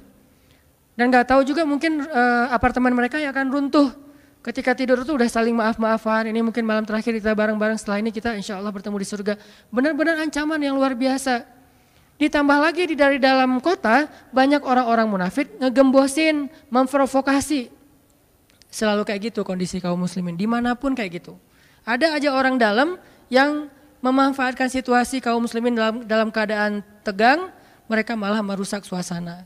Dan nggak tahu juga mungkin uh, apartemen mereka yang akan runtuh. Ketika tidur itu udah saling maaf-maafan, ini mungkin malam terakhir kita bareng-bareng, setelah ini kita insya Allah bertemu di surga. Benar-benar ancaman yang luar biasa. Ditambah lagi di dari dalam kota, banyak orang-orang munafik ngegembosin, memprovokasi. Selalu kayak gitu kondisi kaum muslimin, dimanapun kayak gitu. Ada aja orang dalam yang memanfaatkan situasi kaum muslimin dalam, dalam keadaan tegang, mereka malah merusak suasana.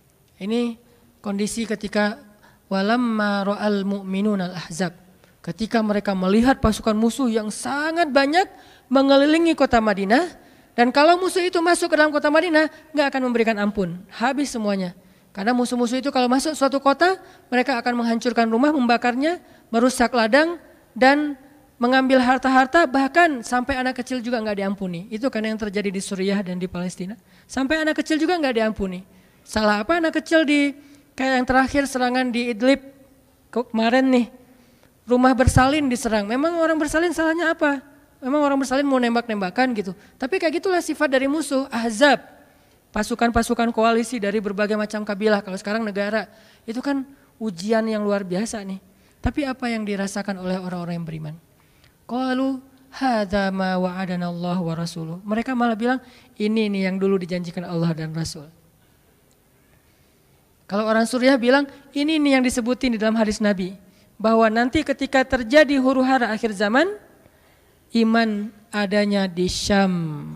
Ini kondisi ketika walamma ra'al mu'minun al-ahzab. Ketika mereka melihat pasukan musuh yang sangat banyak mengelilingi kota Madinah, dan kalau musuh itu masuk ke dalam kota Madinah, nggak akan memberikan ampun, habis semuanya. Karena musuh-musuh itu kalau masuk suatu kota, mereka akan menghancurkan rumah, membakarnya, merusak ladang, dan mengambil harta-harta, bahkan sampai anak kecil juga nggak diampuni. Itu karena yang terjadi di Suriah dan di Palestina. Sampai anak kecil juga nggak diampuni. Salah apa anak kecil di kayak yang terakhir serangan di Idlib kemarin nih, rumah bersalin diserang. Memang orang bersalin salahnya apa? Memang orang bersalin mau nembak-nembakan gitu. Tapi kayak gitulah sifat dari musuh, ahzab. Pasukan-pasukan koalisi dari berbagai macam kabilah, kalau sekarang negara. Itu kan ujian yang luar biasa nih. Tapi apa yang dirasakan oleh orang-orang yang beriman? Qalu hadza ma wa'adana Allah wa rasuluh. Mereka malah bilang, ini nih yang dulu dijanjikan Allah dan Rasul. Kalau orang Suriah bilang, ini nih yang disebutin di dalam hadis Nabi. Bahwa nanti ketika terjadi huru hara akhir zaman, iman adanya di Syam.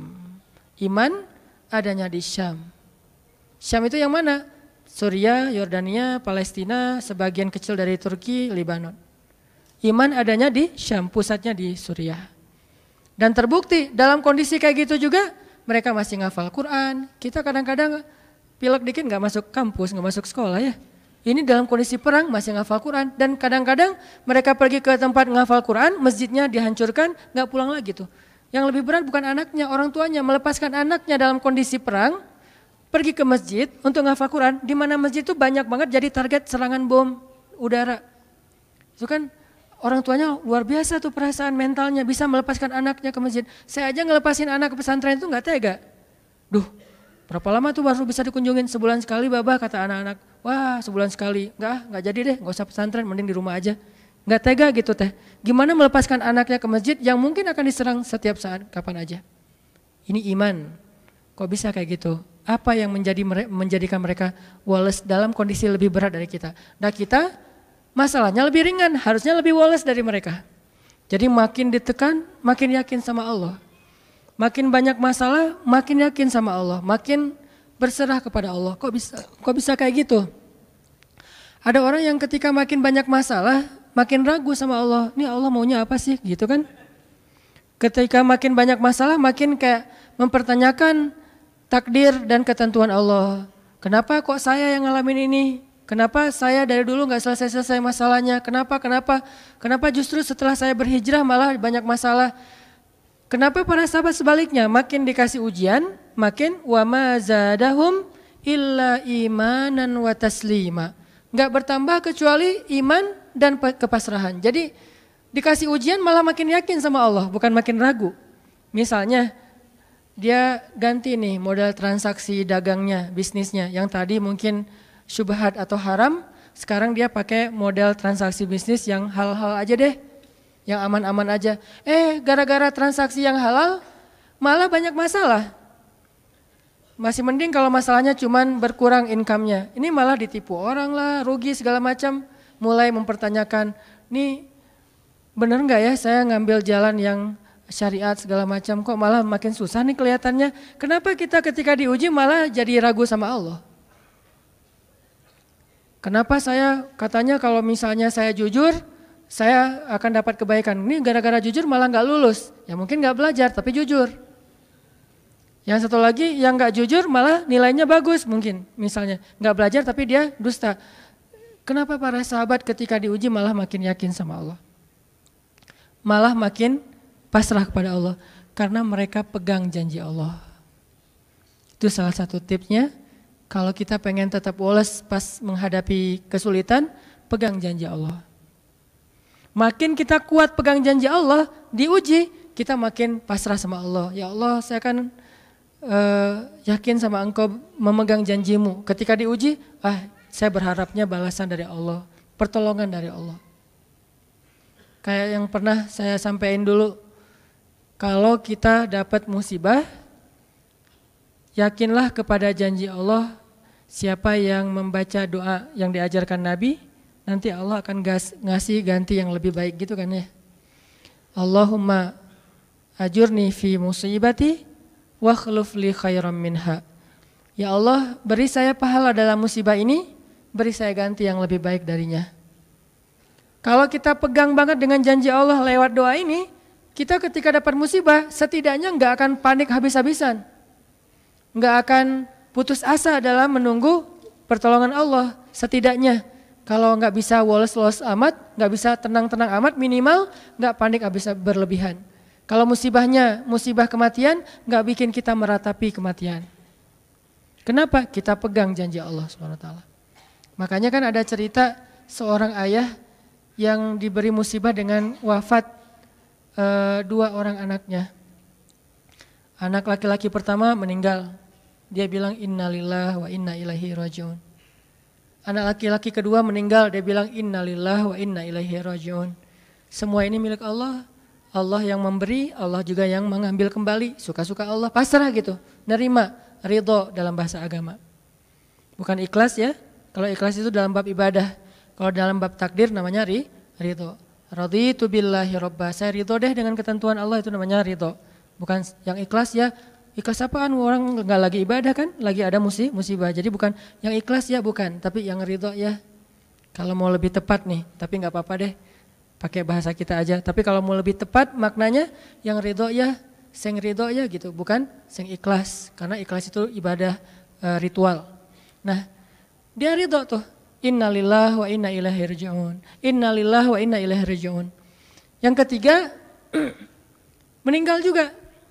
Iman adanya di Syam. Syam itu yang mana? Suriah, Yordania, Palestina, sebagian kecil dari Turki, Lebanon. Iman adanya di Syam, pusatnya di Suriah. Dan terbukti dalam kondisi kayak gitu juga, mereka masih ngafal Quran. Kita kadang-kadang pilek dikit nggak masuk kampus, nggak masuk sekolah ya. Ini dalam kondisi perang masih ngafal Quran. Dan kadang-kadang mereka pergi ke tempat ngafal Quran, masjidnya dihancurkan, nggak pulang lagi tuh. Yang lebih berat bukan anaknya, orang tuanya melepaskan anaknya dalam kondisi perang, pergi ke masjid untuk ngafal Quran, di mana masjid itu banyak banget jadi target serangan bom udara. Itu kan orang tuanya luar biasa tuh perasaan mentalnya, bisa melepaskan anaknya ke masjid. Saya aja ngelepasin anak ke pesantren itu nggak tega. Duh, berapa lama tuh baru bisa dikunjungin? Sebulan sekali babah, kata anak-anak. Wah, sebulan sekali. Enggak, enggak jadi deh, enggak usah pesantren, mending di rumah aja. Enggak tega gitu teh. Gimana melepaskan anaknya ke masjid yang mungkin akan diserang setiap saat, kapan aja. Ini iman. Kok bisa kayak gitu? Apa yang menjadi menjadikan mereka wales dalam kondisi lebih berat dari kita? Nah kita masalahnya lebih ringan, harusnya lebih wales dari mereka. Jadi makin ditekan, makin yakin sama Allah. Makin banyak masalah, makin yakin sama Allah, makin berserah kepada Allah. Kok bisa kok bisa kayak gitu? Ada orang yang ketika makin banyak masalah, makin ragu sama Allah. Ini Allah maunya apa sih? Gitu kan? Ketika makin banyak masalah, makin kayak mempertanyakan takdir dan ketentuan Allah. Kenapa kok saya yang ngalamin ini? Kenapa saya dari dulu gak selesai-selesai masalahnya? Kenapa, kenapa? Kenapa justru setelah saya berhijrah malah banyak masalah? Kenapa para sahabat sebaliknya? Makin dikasih ujian, makin wa ma zadahum illa imanan wa taslima. Gak bertambah kecuali iman dan kepasrahan. Jadi dikasih ujian malah makin yakin sama Allah, bukan makin ragu. Misalnya dia ganti nih modal transaksi dagangnya, bisnisnya. Yang tadi mungkin syubhat atau haram, sekarang dia pakai model transaksi bisnis yang halal aja deh. Yang aman-aman aja. Eh gara-gara transaksi yang halal malah banyak masalah. Masih mending kalau masalahnya cuman berkurang income-nya. Ini malah ditipu orang lah, rugi segala macam. Mulai mempertanyakan, nih bener gak ya saya ngambil jalan yang syariat segala macam, kok malah makin susah nih kelihatannya. Kenapa kita ketika diuji malah jadi ragu sama Allah? Kenapa saya katanya kalau misalnya saya jujur, saya akan dapat kebaikan. Ini gara-gara jujur malah nggak lulus. Ya mungkin nggak belajar tapi jujur. Yang satu lagi yang nggak jujur malah nilainya bagus mungkin. Misalnya nggak belajar tapi dia dusta. Kenapa para sahabat ketika diuji malah makin yakin sama Allah? Malah makin pasrah kepada Allah. Karena mereka pegang janji Allah. Itu salah satu tipsnya. Kalau kita pengen tetap woles pas menghadapi kesulitan, pegang janji Allah. Makin kita kuat pegang janji Allah, diuji, kita makin pasrah sama Allah. Ya Allah, saya akan uh, yakin sama Engkau memegang janjimu. Ketika diuji, ah saya berharapnya balasan dari Allah, pertolongan dari Allah. Kayak yang pernah saya sampaikan dulu, kalau kita dapat musibah, yakinlah kepada janji Allah. Siapa yang membaca doa yang diajarkan Nabi, nanti Allah akan gas, ngasih ganti yang lebih baik gitu kan ya. Allahumma ajurni fi musibati wa khluf li khairam minha. Ya Allah, beri saya pahala dalam musibah ini, beri saya ganti yang lebih baik darinya. Kalau kita pegang banget dengan janji Allah lewat doa ini, kita ketika dapat musibah setidaknya nggak akan panik habis-habisan. Nggak akan putus asa dalam menunggu pertolongan Allah. Setidaknya kalau nggak bisa woles-woles amat, nggak bisa tenang-tenang amat, minimal nggak panik habis berlebihan. Kalau musibahnya musibah kematian, nggak bikin kita meratapi kematian. Kenapa? Kita pegang janji Allah subhanahu wa taala. Makanya kan ada cerita seorang ayah yang diberi musibah dengan wafat e, dua orang anaknya. Anak laki-laki pertama meninggal. Dia bilang innalillah wa inna ilaihi rajiun. Anak laki-laki kedua meninggal, dia bilang innalillah wa inna ilaihi rajiun. Semua ini milik Allah. Allah yang memberi, Allah juga yang mengambil kembali. Suka-suka Allah, pasrah gitu. Nerima, ridho dalam bahasa agama. Bukan ikhlas ya. Kalau ikhlas itu dalam bab ibadah. Kalau dalam bab takdir namanya ri, ridho. Raditu billahi robba. Saya ridho deh dengan ketentuan Allah, itu namanya ridho. Bukan yang ikhlas ya. Ikhlas apaan? Orang nggak lagi ibadah kan, lagi ada musibah. Jadi bukan yang ikhlas ya, bukan. Tapi yang ridho ya. Kalau mau lebih tepat nih, tapi nggak apa-apa deh, pakai bahasa kita aja. Tapi kalau mau lebih tepat maknanya yang ridho ya, seng ridho ya gitu, bukan seng ikhlas. Karena ikhlas itu ibadah e, ritual. Nah, dia ridho tuh. Innalillah wa inna ilaihi rajiun. Innalillah wa inna ilaihi rajiun. Yang ketiga meninggal juga.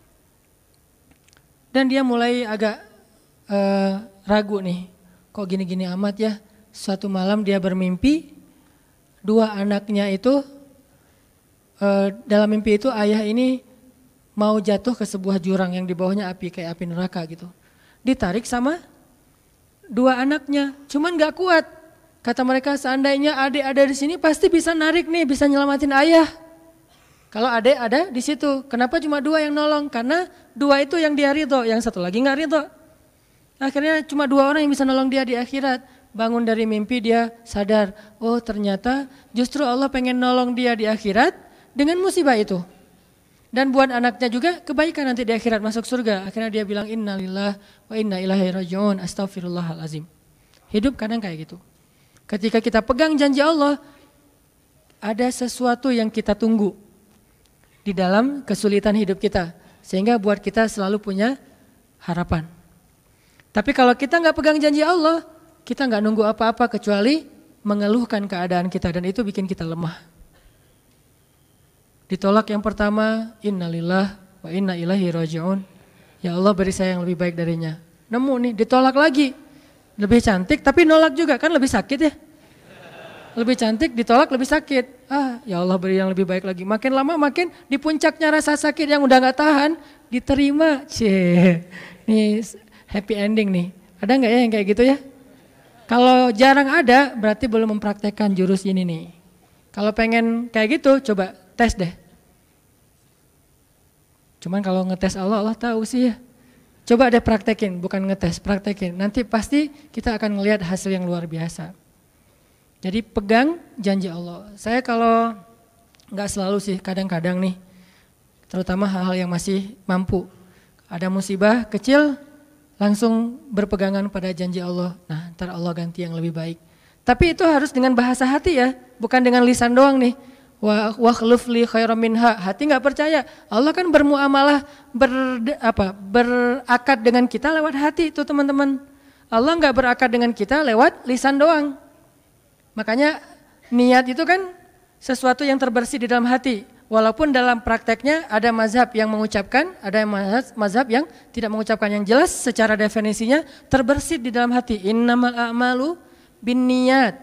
Dan dia mulai agak uh, ragu nih, kok gini-gini amat ya. Suatu malam dia bermimpi, dua anaknya itu, uh, dalam mimpi itu ayah ini mau jatuh ke sebuah jurang yang di bawahnya api, kayak api neraka gitu. Ditarik sama dua anaknya, cuman gak kuat. Kata mereka seandainya adik ada di sini pasti bisa narik nih, bisa nyelamatin ayah. Kalau adik ada di situ, kenapa cuma dua yang nolong? Karena dua itu yang dia ridho, yang satu lagi nggak ridho. Akhirnya cuma dua orang yang bisa nolong dia di akhirat. Bangun dari mimpi dia sadar, oh ternyata justru Allah pengen nolong dia di akhirat dengan musibah itu. Dan buat anaknya juga kebaikan nanti di akhirat masuk surga. Akhirnya dia bilang innalillah wa inna ilaihi rajiun, astaghfirullahalazim. Hidup kadang kayak gitu. Ketika kita pegang janji Allah, ada sesuatu yang kita tunggu di dalam kesulitan hidup kita, sehingga buat kita selalu punya harapan. Tapi kalau kita nggak pegang janji Allah, kita nggak nunggu apa-apa kecuali mengeluhkan keadaan kita, dan itu bikin kita lemah. Ditolak yang pertama, innalillah wa inna ilaihi rajiun. Ya Allah beri saya yang lebih baik darinya. Nemu nih, ditolak lagi. Lebih cantik tapi nolak juga, kan lebih sakit ya. Lebih cantik, ditolak lebih sakit. Ah, ya Allah beri yang lebih baik lagi. Makin lama makin di puncaknya rasa sakit yang udah gak tahan, diterima. Cie, nih happy ending nih. Ada gak ya yang kayak gitu ya? Kalau jarang ada, berarti belum mempraktekkan jurus ini nih. Kalau pengen kayak gitu, coba tes deh. Cuman kalau ngetes Allah, Allah tahu sih ya. Coba deh praktekin, bukan ngetes, praktekin. Nanti pasti kita akan ngelihat hasil yang luar biasa. Jadi pegang janji Allah. Saya kalau nggak selalu sih, kadang-kadang nih, terutama hal-hal yang masih mampu. Ada musibah kecil, langsung berpegangan pada janji Allah. Nah, ntar Allah ganti yang lebih baik. Tapi itu harus dengan bahasa hati ya, bukan dengan lisan doang nih. Wa wakhluf li khairam minha. Hati nggak percaya. Allah kan bermuamalah ber apa berakad dengan kita lewat hati itu teman-teman. Allah nggak berakad dengan kita lewat lisan doang. Makanya niat itu kan sesuatu yang terbersih di dalam hati. Walaupun dalam prakteknya ada mazhab yang mengucapkan, ada yang mazhab yang tidak mengucapkan. Yang jelas secara definisinya terbersih di dalam hati. Innamal a'malu binniyat.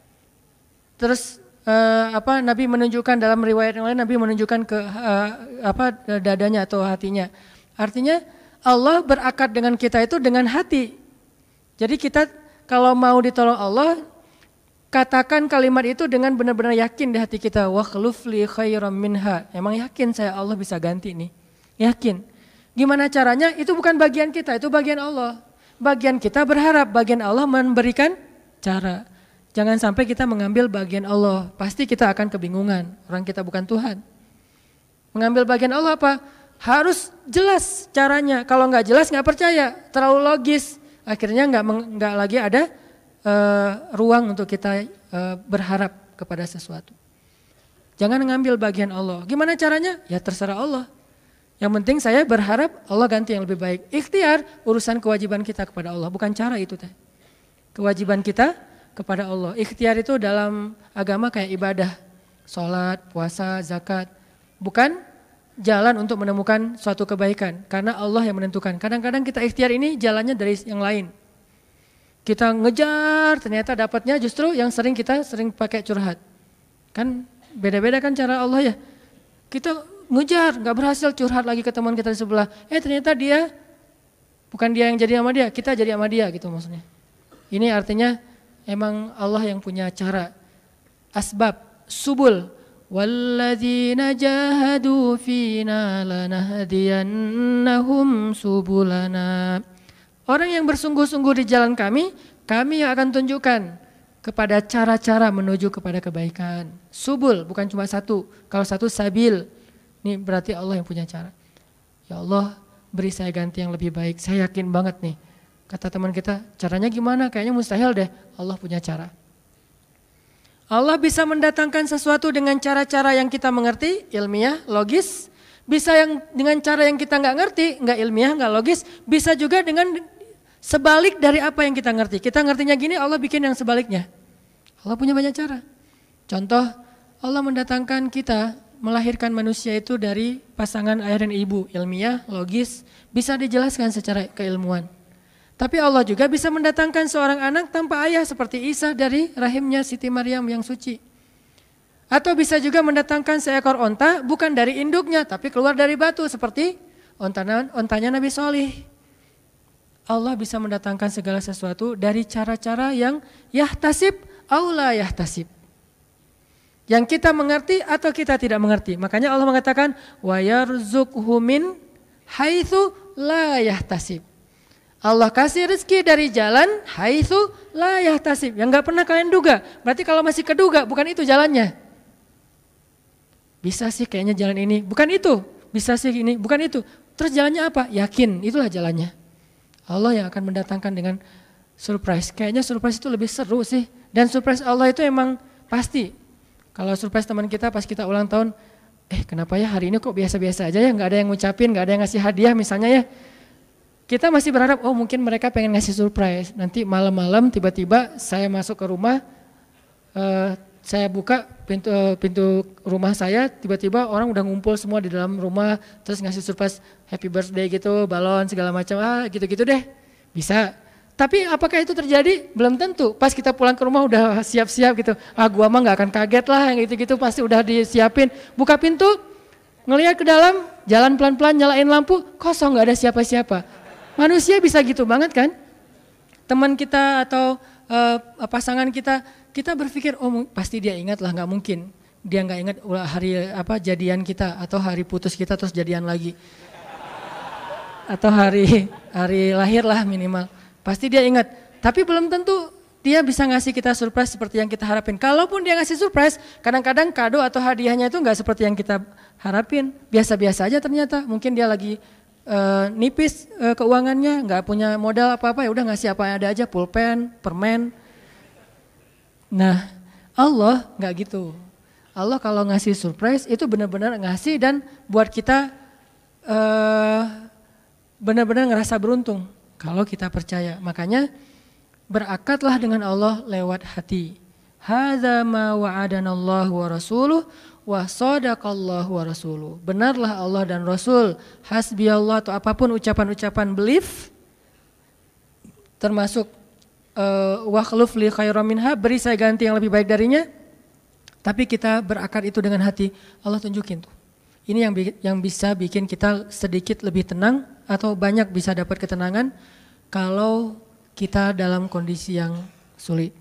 Terus Uh, apa Nabi menunjukkan dalam riwayat yang lain, Nabi menunjukkan ke uh, apa dadanya atau hatinya. Artinya Allah berakad dengan kita itu dengan hati. Jadi kita kalau mau ditolong Allah, katakan kalimat itu dengan benar-benar yakin di hati kita. Wakhluf li khairam minha. Emang yakin saya Allah bisa ganti nih. Yakin. Gimana caranya? Itu bukan bagian kita, itu bagian Allah. Bagian kita berharap, bagian Allah memberikan cara. Jangan sampai kita mengambil bagian Allah, pasti kita akan kebingungan, orang kita bukan Tuhan. Mengambil bagian Allah apa? Harus jelas caranya, kalau nggak jelas nggak percaya, terlalu logis, akhirnya nggak nggak lagi ada uh, ruang untuk kita uh, berharap kepada sesuatu. Jangan mengambil bagian Allah, gimana caranya? Ya terserah Allah. Yang penting saya berharap Allah ganti yang lebih baik. Ikhtiar, urusan kewajiban kita kepada Allah, bukan cara itu teh. Kewajiban kita kepada Allah. Ikhtiar itu dalam agama kayak ibadah, sholat, puasa, zakat. Bukan jalan untuk menemukan suatu kebaikan, karena Allah yang menentukan. Kadang-kadang kita ikhtiar ini jalannya dari yang lain. Kita ngejar, ternyata dapatnya justru yang sering kita sering pakai curhat. Kan beda-beda kan cara Allah ya. Kita ngejar, gak berhasil, curhat lagi ke teman kita di sebelah. Eh ternyata dia, bukan dia yang jadi sama dia, kita jadi sama dia gitu maksudnya. Ini artinya emang Allah yang punya cara, asbab, subul. Walladzina jahadu fina lanahdiyannahum subulana. Orang yang bersungguh-sungguh di jalan kami, kami yang akan tunjukkan kepada cara-cara menuju kepada kebaikan. Subul bukan cuma satu, kalau satu sabil. Ini berarti Allah yang punya cara. Ya Allah, beri saya ganti yang lebih baik. Saya yakin banget nih. Kata teman kita, caranya gimana? Kayaknya mustahil deh. Allah punya cara. Allah bisa mendatangkan sesuatu dengan cara-cara yang kita mengerti, ilmiah, logis. Bisa yang dengan cara yang kita nggak ngerti, nggak ilmiah, nggak logis. Bisa juga dengan sebalik dari apa yang kita ngerti. Kita ngertinya gini, Allah bikin yang sebaliknya. Allah punya banyak cara. Contoh, Allah mendatangkan kita, melahirkan manusia itu dari pasangan ayah dan ibu. Ilmiah, logis, bisa dijelaskan secara keilmuan. Tapi Allah juga bisa mendatangkan seorang anak tanpa ayah seperti Isa dari rahimnya Siti Maryam yang suci. Atau bisa juga mendatangkan seekor onta bukan dari induknya tapi keluar dari batu seperti ontanya, ontanya Nabi Solih. Allah bisa mendatangkan segala sesuatu dari cara-cara yang yahtasib aula yahtasib. Yang kita mengerti atau kita tidak mengerti. Makanya Allah mengatakan wa yarzuqhu min haitsu la yahtasib. Allah kasih rezeki dari jalan haitsu la yahtasib, yang enggak pernah kalian duga. Berarti kalau masih keduga bukan itu jalannya. Bisa sih kayaknya jalan ini, bukan itu. Bisa sih ini, bukan itu. Terus jalannya apa? Yakin, itulah jalannya. Allah yang akan mendatangkan dengan surprise. Kayaknya surprise itu lebih seru sih. Dan surprise Allah itu emang pasti. Kalau surprise teman kita pas kita ulang tahun, eh kenapa ya hari ini kok biasa-biasa aja ya, enggak ada yang ngucapin, enggak ada yang ngasih hadiah misalnya ya. Kita masih berharap, oh mungkin mereka pengen ngasih surprise. Nanti malam-malam tiba-tiba saya masuk ke rumah, uh, saya buka pintu, uh, pintu rumah saya, tiba-tiba orang udah ngumpul semua di dalam rumah, terus ngasih surprise happy birthday gitu, balon segala macam, ah gitu-gitu deh. Bisa. Tapi apakah itu terjadi? Belum tentu. Pas kita pulang ke rumah udah siap-siap gitu. Ah gua mah gak akan kaget lah, yang gitu-gitu pasti udah disiapin. Buka pintu, ngelihat ke dalam, jalan pelan-pelan nyalain lampu, kosong gak ada siapa-siapa. Manusia bisa gitu banget kan? Teman kita atau uh, pasangan kita, kita berpikir oh pasti dia ingat lah, nggak mungkin dia nggak ingat hari apa jadian kita atau hari putus kita terus jadian lagi, atau hari hari lahir lah minimal, pasti dia ingat. Tapi belum tentu dia bisa ngasih kita surprise seperti yang kita harapin. Kalaupun dia ngasih surprise, kadang-kadang kado atau hadiahnya itu nggak seperti yang kita harapin, biasa-biasa aja ternyata. Mungkin dia lagi Uh, nipis uh, keuangannya, nggak punya modal apa-apa, ya udah ngasih apa yang ada aja, pulpen, permen. Nah, Allah nggak gitu. Allah kalau ngasih surprise itu benar-benar ngasih dan buat kita uh, benar-benar ngerasa beruntung kalau kita percaya. Makanya berakatlah dengan Allah lewat hati. Hadza ma wa'adanallahu wa rasuluh wa sadaqallahu wa rasuluh. Benarlah Allah dan Rasul. Hasbiyallah atau apapun ucapan-ucapan belief termasuk uh, wa khluf li khairam minha, beri saya ganti yang lebih baik darinya. Tapi kita berakad itu dengan hati, Allah tunjukin tuh. Ini yang yang bisa bikin kita sedikit lebih tenang atau banyak bisa dapat ketenangan kalau kita dalam kondisi yang sulit.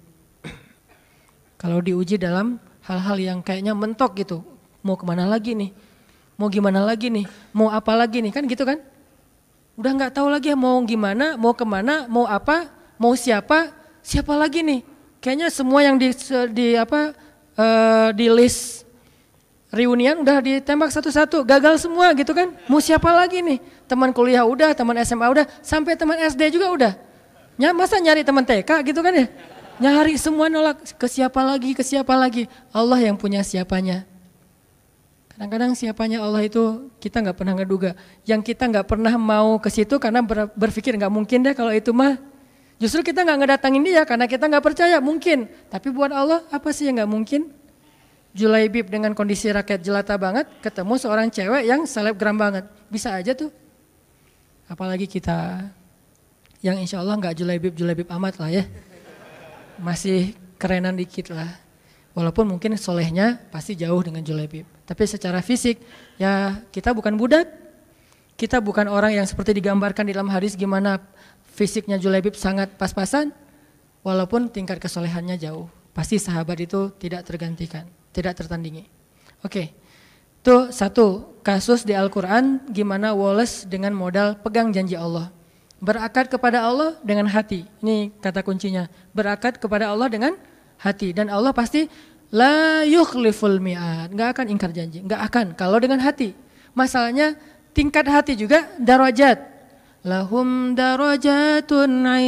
Kalau diuji dalam hal-hal yang kayaknya mentok gitu, mau kemana lagi nih, mau gimana lagi nih, mau apa lagi nih, kan gitu kan? Udah nggak tahu lagi mau gimana, mau kemana, mau apa, mau siapa, siapa lagi nih? Kayaknya semua yang di, di apa uh, di list reunian udah ditembak satu-satu, gagal semua gitu kan? Mau siapa lagi nih? Teman kuliah udah, teman S M A udah, sampai teman S D juga udah. Ya, masa nyari teman T K gitu kan ya? Nyari semua nolak, ke siapa lagi, ke siapa lagi. Allah yang punya siapanya. Kadang-kadang siapanya Allah itu kita nggak pernah ngeduga. Yang kita nggak pernah mau ke situ karena ber, berpikir nggak mungkin deh kalau itu mah. Justru kita nggak ngedatangin dia karena kita nggak percaya mungkin. Tapi buat Allah apa sih yang nggak mungkin? Julaibib dengan kondisi rakyat jelata banget ketemu seorang cewek yang selebgram banget. Bisa aja tuh. Apalagi kita yang insya Allah nggak Julaibib-Julaibib amat lah ya. Masih kerenan dikit lah. Walaupun mungkin solehnya pasti jauh dengan Julaibib. Tapi secara fisik ya kita bukan budak. Kita bukan orang yang seperti digambarkan di dalam hadis gimana fisiknya Julaibib sangat pas-pasan. Walaupun tingkat kesolehannya jauh. Pasti sahabat itu tidak tergantikan, tidak tertandingi. Oke, itu satu kasus di Al-Quran gimana Wallace dengan modal pegang janji Allah. Berakad kepada Allah dengan hati. Ini kata kuncinya. Berakad kepada Allah dengan hati. Dan Allah pasti la yukhliful mi'ad. Gak akan ingkar janji. Gak akan. Kalau dengan hati. Masalahnya tingkat hati juga darajat. Lahum darajatun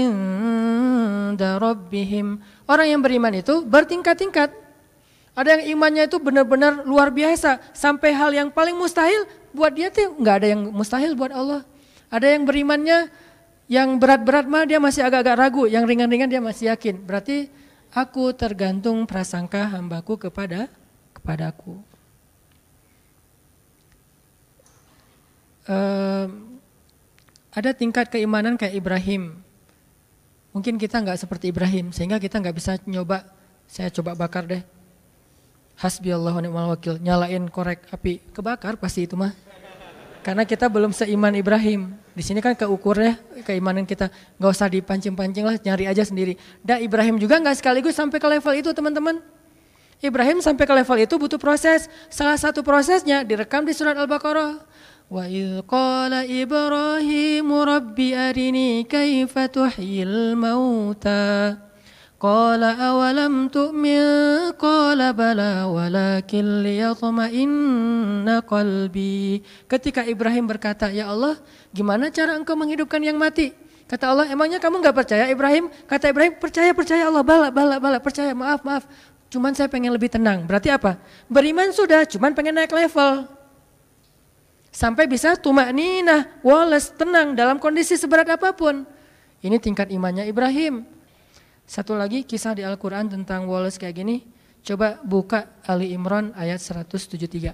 inda rabbihim. Orang yang beriman itu bertingkat-tingkat. Ada yang imannya itu benar-benar luar biasa. Sampai hal yang paling mustahil buat dia tuh gak ada yang mustahil buat Allah. Ada yang berimannya yang berat-berat mah dia masih agak-agak ragu, yang ringan-ringan dia masih yakin. Berarti aku tergantung prasangka hambaku kepada kepadaku. Um, ada tingkat keimanan kayak Ibrahim. Mungkin kita nggak seperti Ibrahim, sehingga kita nggak bisa nyoba. Saya coba bakar deh. Hasbiyallahu wa ni'mal wakil. Nyalain korek api, kebakar pasti itu mah. Karena kita belum seiman Ibrahim. Di sini kan keukurnya keimanan kita. Gak usah dipancing-pancing lah, nyari aja sendiri. Dan Ibrahim juga gak sekaligus sampai ke level itu teman-teman. Ibrahim sampai ke level itu butuh proses. Salah satu prosesnya direkam di surat Al-Baqarah. Wa idh qala Ibrahimu rabbi arini kaifa tuhyil mauta. Qala awalam tu'min qala bala walakin liyatma'inna qalbi. Ketika Ibrahim berkata, ya Allah, gimana cara engkau menghidupkan yang mati? Kata Allah, emangnya kamu gak percaya Ibrahim? Kata Ibrahim, percaya, percaya Allah, bala, bala, bala, percaya, maaf, maaf. Cuman saya pengen lebih tenang. Berarti apa? Beriman sudah, cuman pengen naik level. Sampai bisa tumakninah, walas, tenang dalam kondisi seberat apapun. Ini tingkat imannya Ibrahim. Satu lagi kisah di Al-Quran tentang Wallace kayak gini. Coba buka Ali Imran ayat seratus tujuh puluh tiga.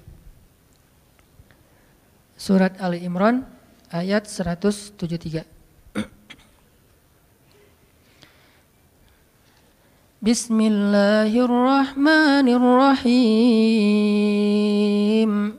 Surat Ali Imran ayat seratus tujuh puluh tiga. Bismillahirrahmanirrahim.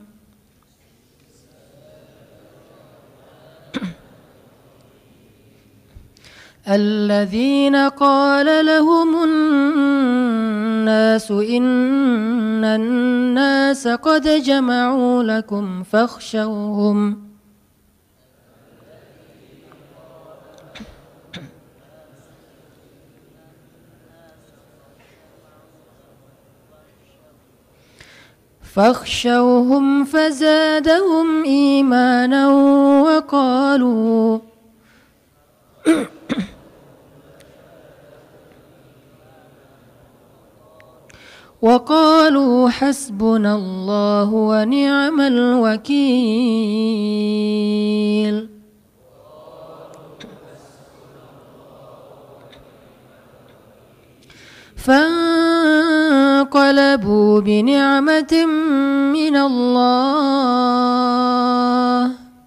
الذين قال لهم الناس إن الناس قد جمعوا لكم فاخشوهم فاخشوهم فزادهم إيمانا وقالوا وقالوا حسبنا الله ونعم الوكيل فانقلبوا بنعمة من الله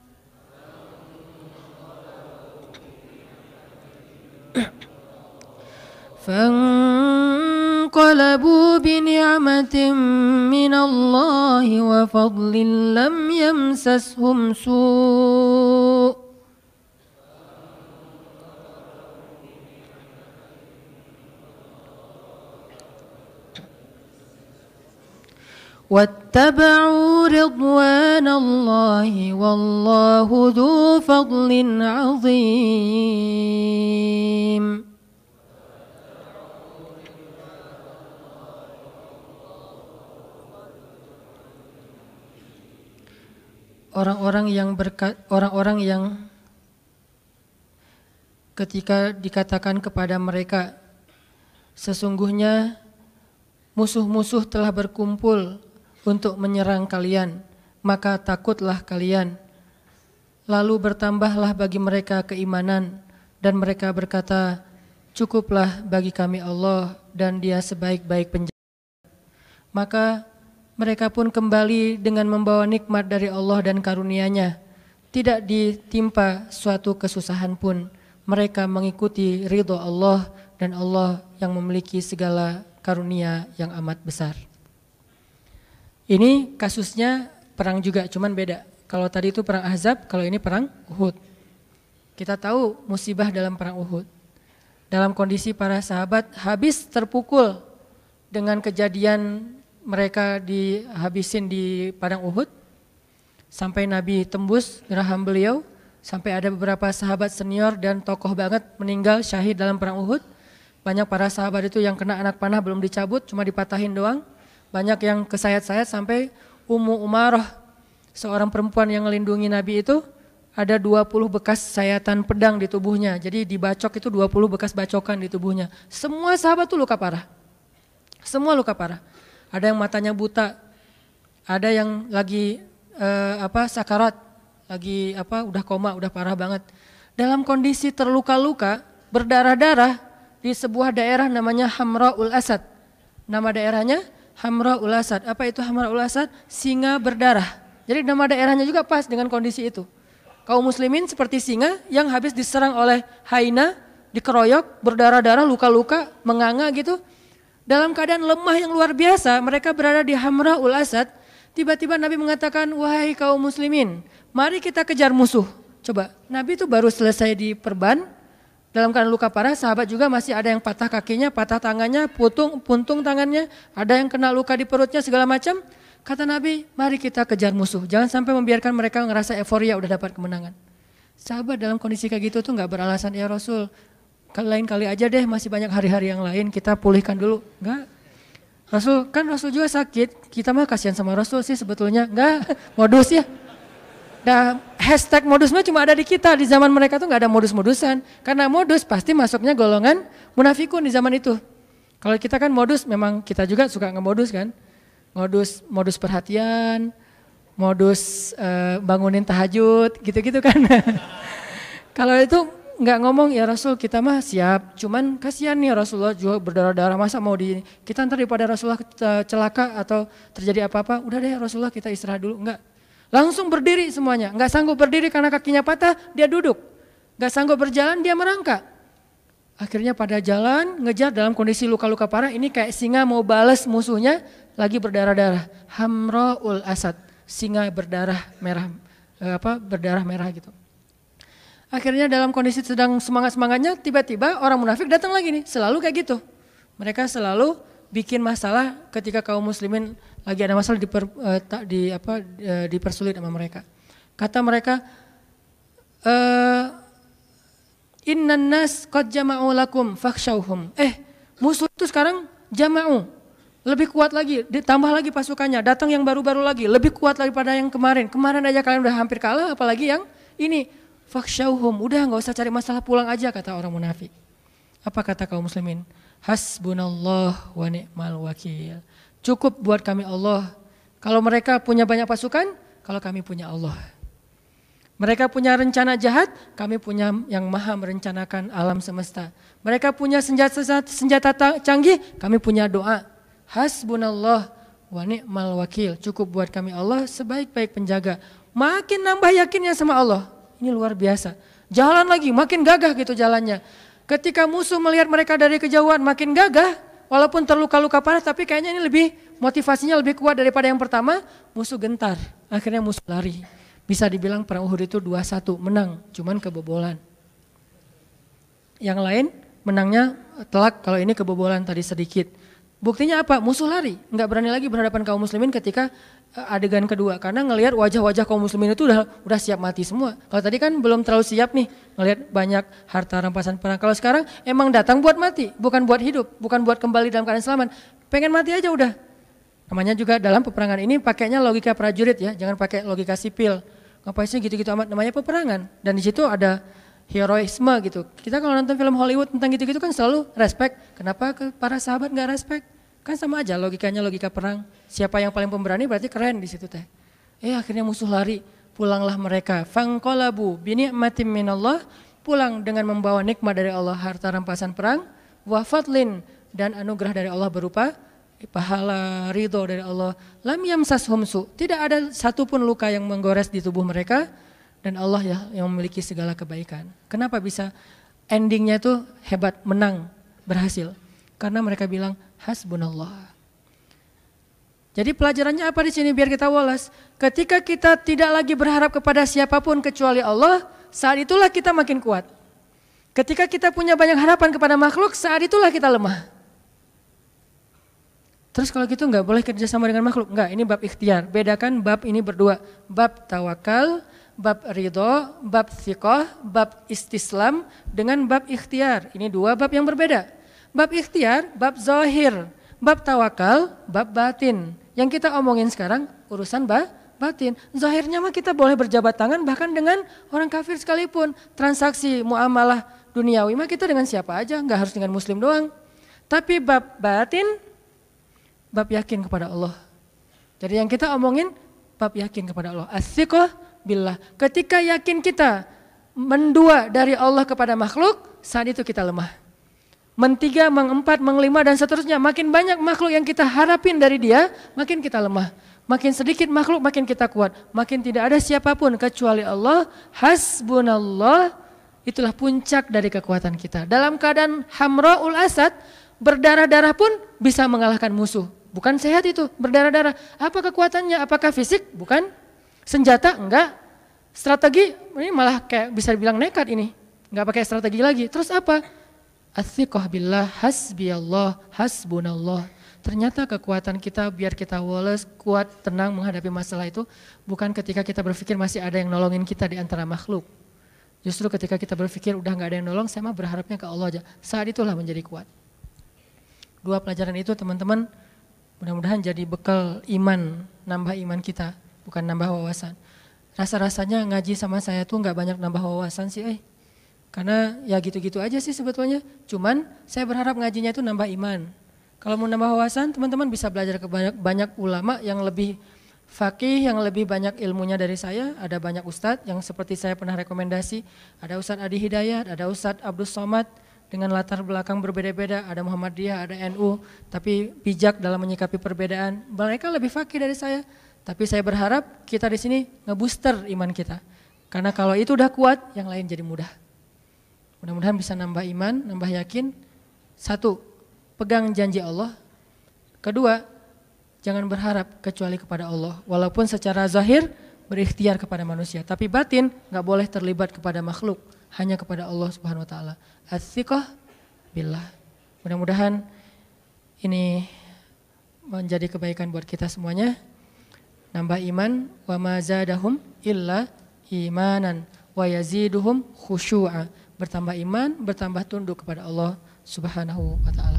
فانقلبوا بنعمة من الله وفضل لم يمسسهم سوء واتبعوا رضوان الله والله ذو فضل عظيم. Orang-orang yang berkat, orang-orang yang ketika dikatakan kepada mereka, sesungguhnya musuh-musuh telah berkumpul untuk menyerang kalian, maka takutlah kalian. Lalu bertambahlah bagi mereka keimanan, dan mereka berkata, cukuplah bagi kami Allah, dan Dia sebaik-baik penjaga. Maka mereka pun kembali dengan membawa nikmat dari Allah dan karunia-Nya. Tidak ditimpa suatu kesusahan pun. Mereka mengikuti ridho Allah, dan Allah yang memiliki segala karunia yang amat besar. Ini kasusnya perang juga, cuman beda. Kalau tadi itu perang Ahzab, kalau ini perang Uhud. Kita tahu musibah dalam perang Uhud. Dalam kondisi para sahabat habis terpukul dengan kejadian mereka dihabisin di padang Uhud, sampai Nabi tembus geraham beliau, sampai ada beberapa sahabat senior dan tokoh banget meninggal syahid dalam perang Uhud. Banyak para sahabat itu yang kena anak panah belum dicabut, cuma dipatahin doang. Banyak yang kesayat-sayat sampai Ummu Umarah, seorang perempuan yang melindungi Nabi itu, ada dua puluh bekas sayatan pedang di tubuhnya. Jadi dibacok itu dua puluh bekas bacokan di tubuhnya. Semua sahabat itu luka parah. Semua luka parah. Ada yang matanya buta, ada yang lagi eh, apa sakarat, lagi apa udah koma, udah parah banget. Dalam kondisi terluka-luka, berdarah-darah di sebuah daerah namanya Hamra'ul Asad. Nama daerahnya Hamra'ul Asad. Apa itu Hamra'ul Asad? Singa berdarah. Jadi nama daerahnya juga pas dengan kondisi itu. Kaum muslimin seperti singa yang habis diserang oleh hyena, dikeroyok, berdarah-darah, luka-luka, menganga gitu. Dalam keadaan lemah yang luar biasa, mereka berada di Hamra'ul Asad. Tiba-tiba Nabi mengatakan, wahai kaum muslimin, mari kita kejar musuh. Coba, Nabi itu baru selesai diperban, dalam keadaan luka parah, sahabat juga masih ada yang patah kakinya, patah tangannya, putung, puntung tangannya, ada yang kena luka di perutnya, segala macam. Kata Nabi, mari kita kejar musuh. Jangan sampai membiarkan mereka ngerasa euforia udah dapat kemenangan. Sahabat dalam kondisi kayak gitu tuh gak beralasan, ya Rasul, lain kali aja deh, masih banyak hari-hari yang lain, kita pulihkan dulu. Enggak. Rasul, kan Rasul juga sakit, kita mah kasihan sama Rasul sih sebetulnya. Enggak, modus ya. Nah, hashtag modus mah cuma ada di kita, di zaman mereka tuh gak ada modus-modusan. Karena modus pasti masuknya golongan munafikun di zaman itu. Kalau kita kan modus, memang kita juga suka ngemodus kan. Modus, modus perhatian, modus uh, bangunin tahajud, gitu-gitu kan. Kalau itu nggak ngomong, ya Rasul kita mah siap, cuman kasihan nih Rasulullah juga berdarah-darah, masa mau di kita ntar daripada Rasulullah celaka atau terjadi apa-apa, udah deh Rasulullah kita istirahat dulu. Enggak, langsung berdiri semuanya. Nggak sanggup berdiri karena kakinya patah, dia duduk. Nggak sanggup berjalan, dia merangkak. Akhirnya pada jalan ngejar dalam kondisi luka-luka parah. Ini kayak singa mau balas musuhnya, lagi berdarah-darah. Hamra'ul Asad, singa berdarah merah, apa berdarah merah gitu. Akhirnya dalam kondisi sedang semangat-semangatnya, tiba-tiba orang munafik datang lagi nih, selalu kayak gitu. Mereka selalu bikin masalah ketika kaum muslimin lagi ada masalah diper, uh, di apa uh, dipersulit sama mereka. Kata mereka, uh, innan nas qad jama'u lakum fakhshawhum. Eh, musuh itu sekarang jama'u, lebih kuat lagi, ditambah lagi pasukannya, datang yang baru-baru lagi, lebih kuat daripada yang kemarin. Kemarin aja kalian udah hampir kalah, apalagi yang ini. Fakhshawhum, udah gak usah cari masalah, pulang aja, kata orang munafik. Apa kata kaum muslimin? Hasbunallah wa ni'mal wakil. Cukup buat kami Allah. Kalau mereka punya banyak pasukan, kalau kami punya Allah. Mereka punya rencana jahat, kami punya yang maha merencanakan alam semesta. Mereka punya senjata, senjata canggih, kami punya doa. Hasbunallah wa ni'mal wakil. Cukup buat kami Allah sebaik-baik penjaga. Makin nambah yakinnya sama Allah. Ini luar biasa. Jalan lagi, makin gagah gitu jalannya. Ketika musuh melihat mereka dari kejauhan, makin gagah. Walaupun terluka-luka parah, tapi kayaknya ini lebih motivasinya lebih kuat daripada yang pertama. Musuh gentar, akhirnya musuh lari. Bisa dibilang perang Uhud itu dua satu, menang, cuman kebobolan. Yang lain menangnya telak, kalau ini kebobolan tadi sedikit. Buktinya apa? Musuh lari, nggak berani lagi berhadapan kaum muslimin ketika adegan kedua. Karena ngelihat wajah-wajah kaum muslimin itu udah udah siap mati semua. Kalau tadi kan belum terlalu siap nih, ngelihat banyak harta rampasan perang. Kalau sekarang emang datang buat mati, bukan buat hidup, bukan buat kembali dalam keadaan selamat. Pengen mati aja udah. Namanya juga dalam peperangan ini pakainya logika prajurit ya, jangan pakai logika sipil. Ngapain sih gitu-gitu amat, namanya peperangan. Dan di situ ada heroisme gitu. Kita kalau nonton film Hollywood tentang gitu-gitu kan selalu respect. Kenapa ke para sahabat nggak respect? Kan sama aja logikanya, logika perang. Siapa yang paling pemberani berarti keren di situ teh. Eh akhirnya musuh lari, pulanglah mereka. Fanqalabu bini'matin minallah, pulang dengan membawa nikmat dari Allah, harta rampasan perang, wa fadlin, dan anugerah dari Allah berupa pahala, ridho dari Allah. Lam yamsashum su, tidak ada satupun luka yang menggores di tubuh mereka, dan Allah ya yang memiliki segala kebaikan. Kenapa bisa endingnya itu hebat, menang, berhasil? Karena mereka bilang hasbunallah. Jadi pelajarannya apa di sini biar kita walas? Ketika kita tidak lagi berharap kepada siapapun kecuali Allah, saat itulah kita makin kuat. Ketika kita punya banyak harapan kepada makhluk, saat itulah kita lemah. Terus kalau gitu enggak boleh kerjasama dengan makhluk? Enggak, ini bab ikhtiar. Bedakan bab ini berdua. Bab tawakal, bab ridho, bab thiqah, bab istislam dengan bab ikhtiar. Ini dua bab yang berbeda. Bab ikhtiar, bab zahir, bab tawakal, bab batin. Yang kita omongin sekarang urusan ba, batin. Zahirnya mah kita boleh berjabat tangan bahkan dengan orang kafir sekalipun. Transaksi muamalah duniawi mah kita dengan siapa aja, enggak harus dengan muslim doang. Tapi bab batin, bab yakin kepada Allah. Jadi yang kita omongin bab yakin kepada Allah. As-siqah billah. Ketika yakin kita mendua dari Allah kepada makhluk, saat itu kita lemah. Mentiga, mengempat, mengelima dan seterusnya. Makin banyak makhluk yang kita harapin dari dia, makin kita lemah. Makin sedikit makhluk, makin kita kuat. Makin tidak ada siapapun kecuali Allah. Hasbunallah, itulah puncak dari kekuatan kita. Dalam keadaan hamra'ul asad, berdarah-darah pun bisa mengalahkan musuh. Bukan sehat itu, berdarah-darah. Apa kekuatannya? Apakah fisik? Bukan. Senjata? Enggak. Strategi? Ini malah kayak bisa dibilang nekat ini. Enggak pakai strategi lagi. Terus apa? As-siqah billah, hasbiyallah, hasbunallah. Ternyata kekuatan kita biar kita walas, kuat, tenang menghadapi masalah itu bukan ketika kita berpikir masih ada yang nolongin kita di antara makhluk. Justru ketika kita berpikir udah gak ada yang nolong, saya mah berharapnya ke Allah aja. Saat itulah menjadi kuat. Dua pelajaran itu teman-teman mudah-mudahan jadi bekal iman, nambah iman kita, bukan nambah wawasan. Rasa-rasanya ngaji sama saya tuh gak banyak nambah wawasan sih eh. Karena ya gitu-gitu aja sih sebetulnya. Cuman saya berharap ngajinya itu nambah iman. Kalau mau nambah wawasan, teman-teman bisa belajar ke banyak, banyak ulama yang lebih faqih, yang lebih banyak ilmunya dari saya. Ada banyak ustadz yang seperti saya pernah rekomendasi. Ada Ustadz Adi Hidayat, ada Ustadz Abdul Somad dengan latar belakang berbeda-beda. Ada Muhammadiyah, ada N U, tapi bijak dalam menyikapi perbedaan. Mereka lebih faqih dari saya. Tapi saya berharap kita di sini ngebooster iman kita. Karena kalau itu udah kuat, yang lain jadi mudah. Mudah-mudahan bisa nambah iman, nambah yakin. Satu, pegang janji Allah. Kedua, jangan berharap kecuali kepada Allah. Walaupun secara zahir berikhtiar kepada manusia. Tapi batin gak boleh terlibat kepada makhluk. Hanya kepada Allah subhanahu wa ta'ala. As-siqah billah. Mudah-mudahan ini menjadi kebaikan buat kita semuanya. Nambah iman. Wa ma zadahum illa imanan. Wa yaziduhum khusyu'a. Bertambah iman, bertambah tunduk kepada Allah subhanahu wa ta'ala.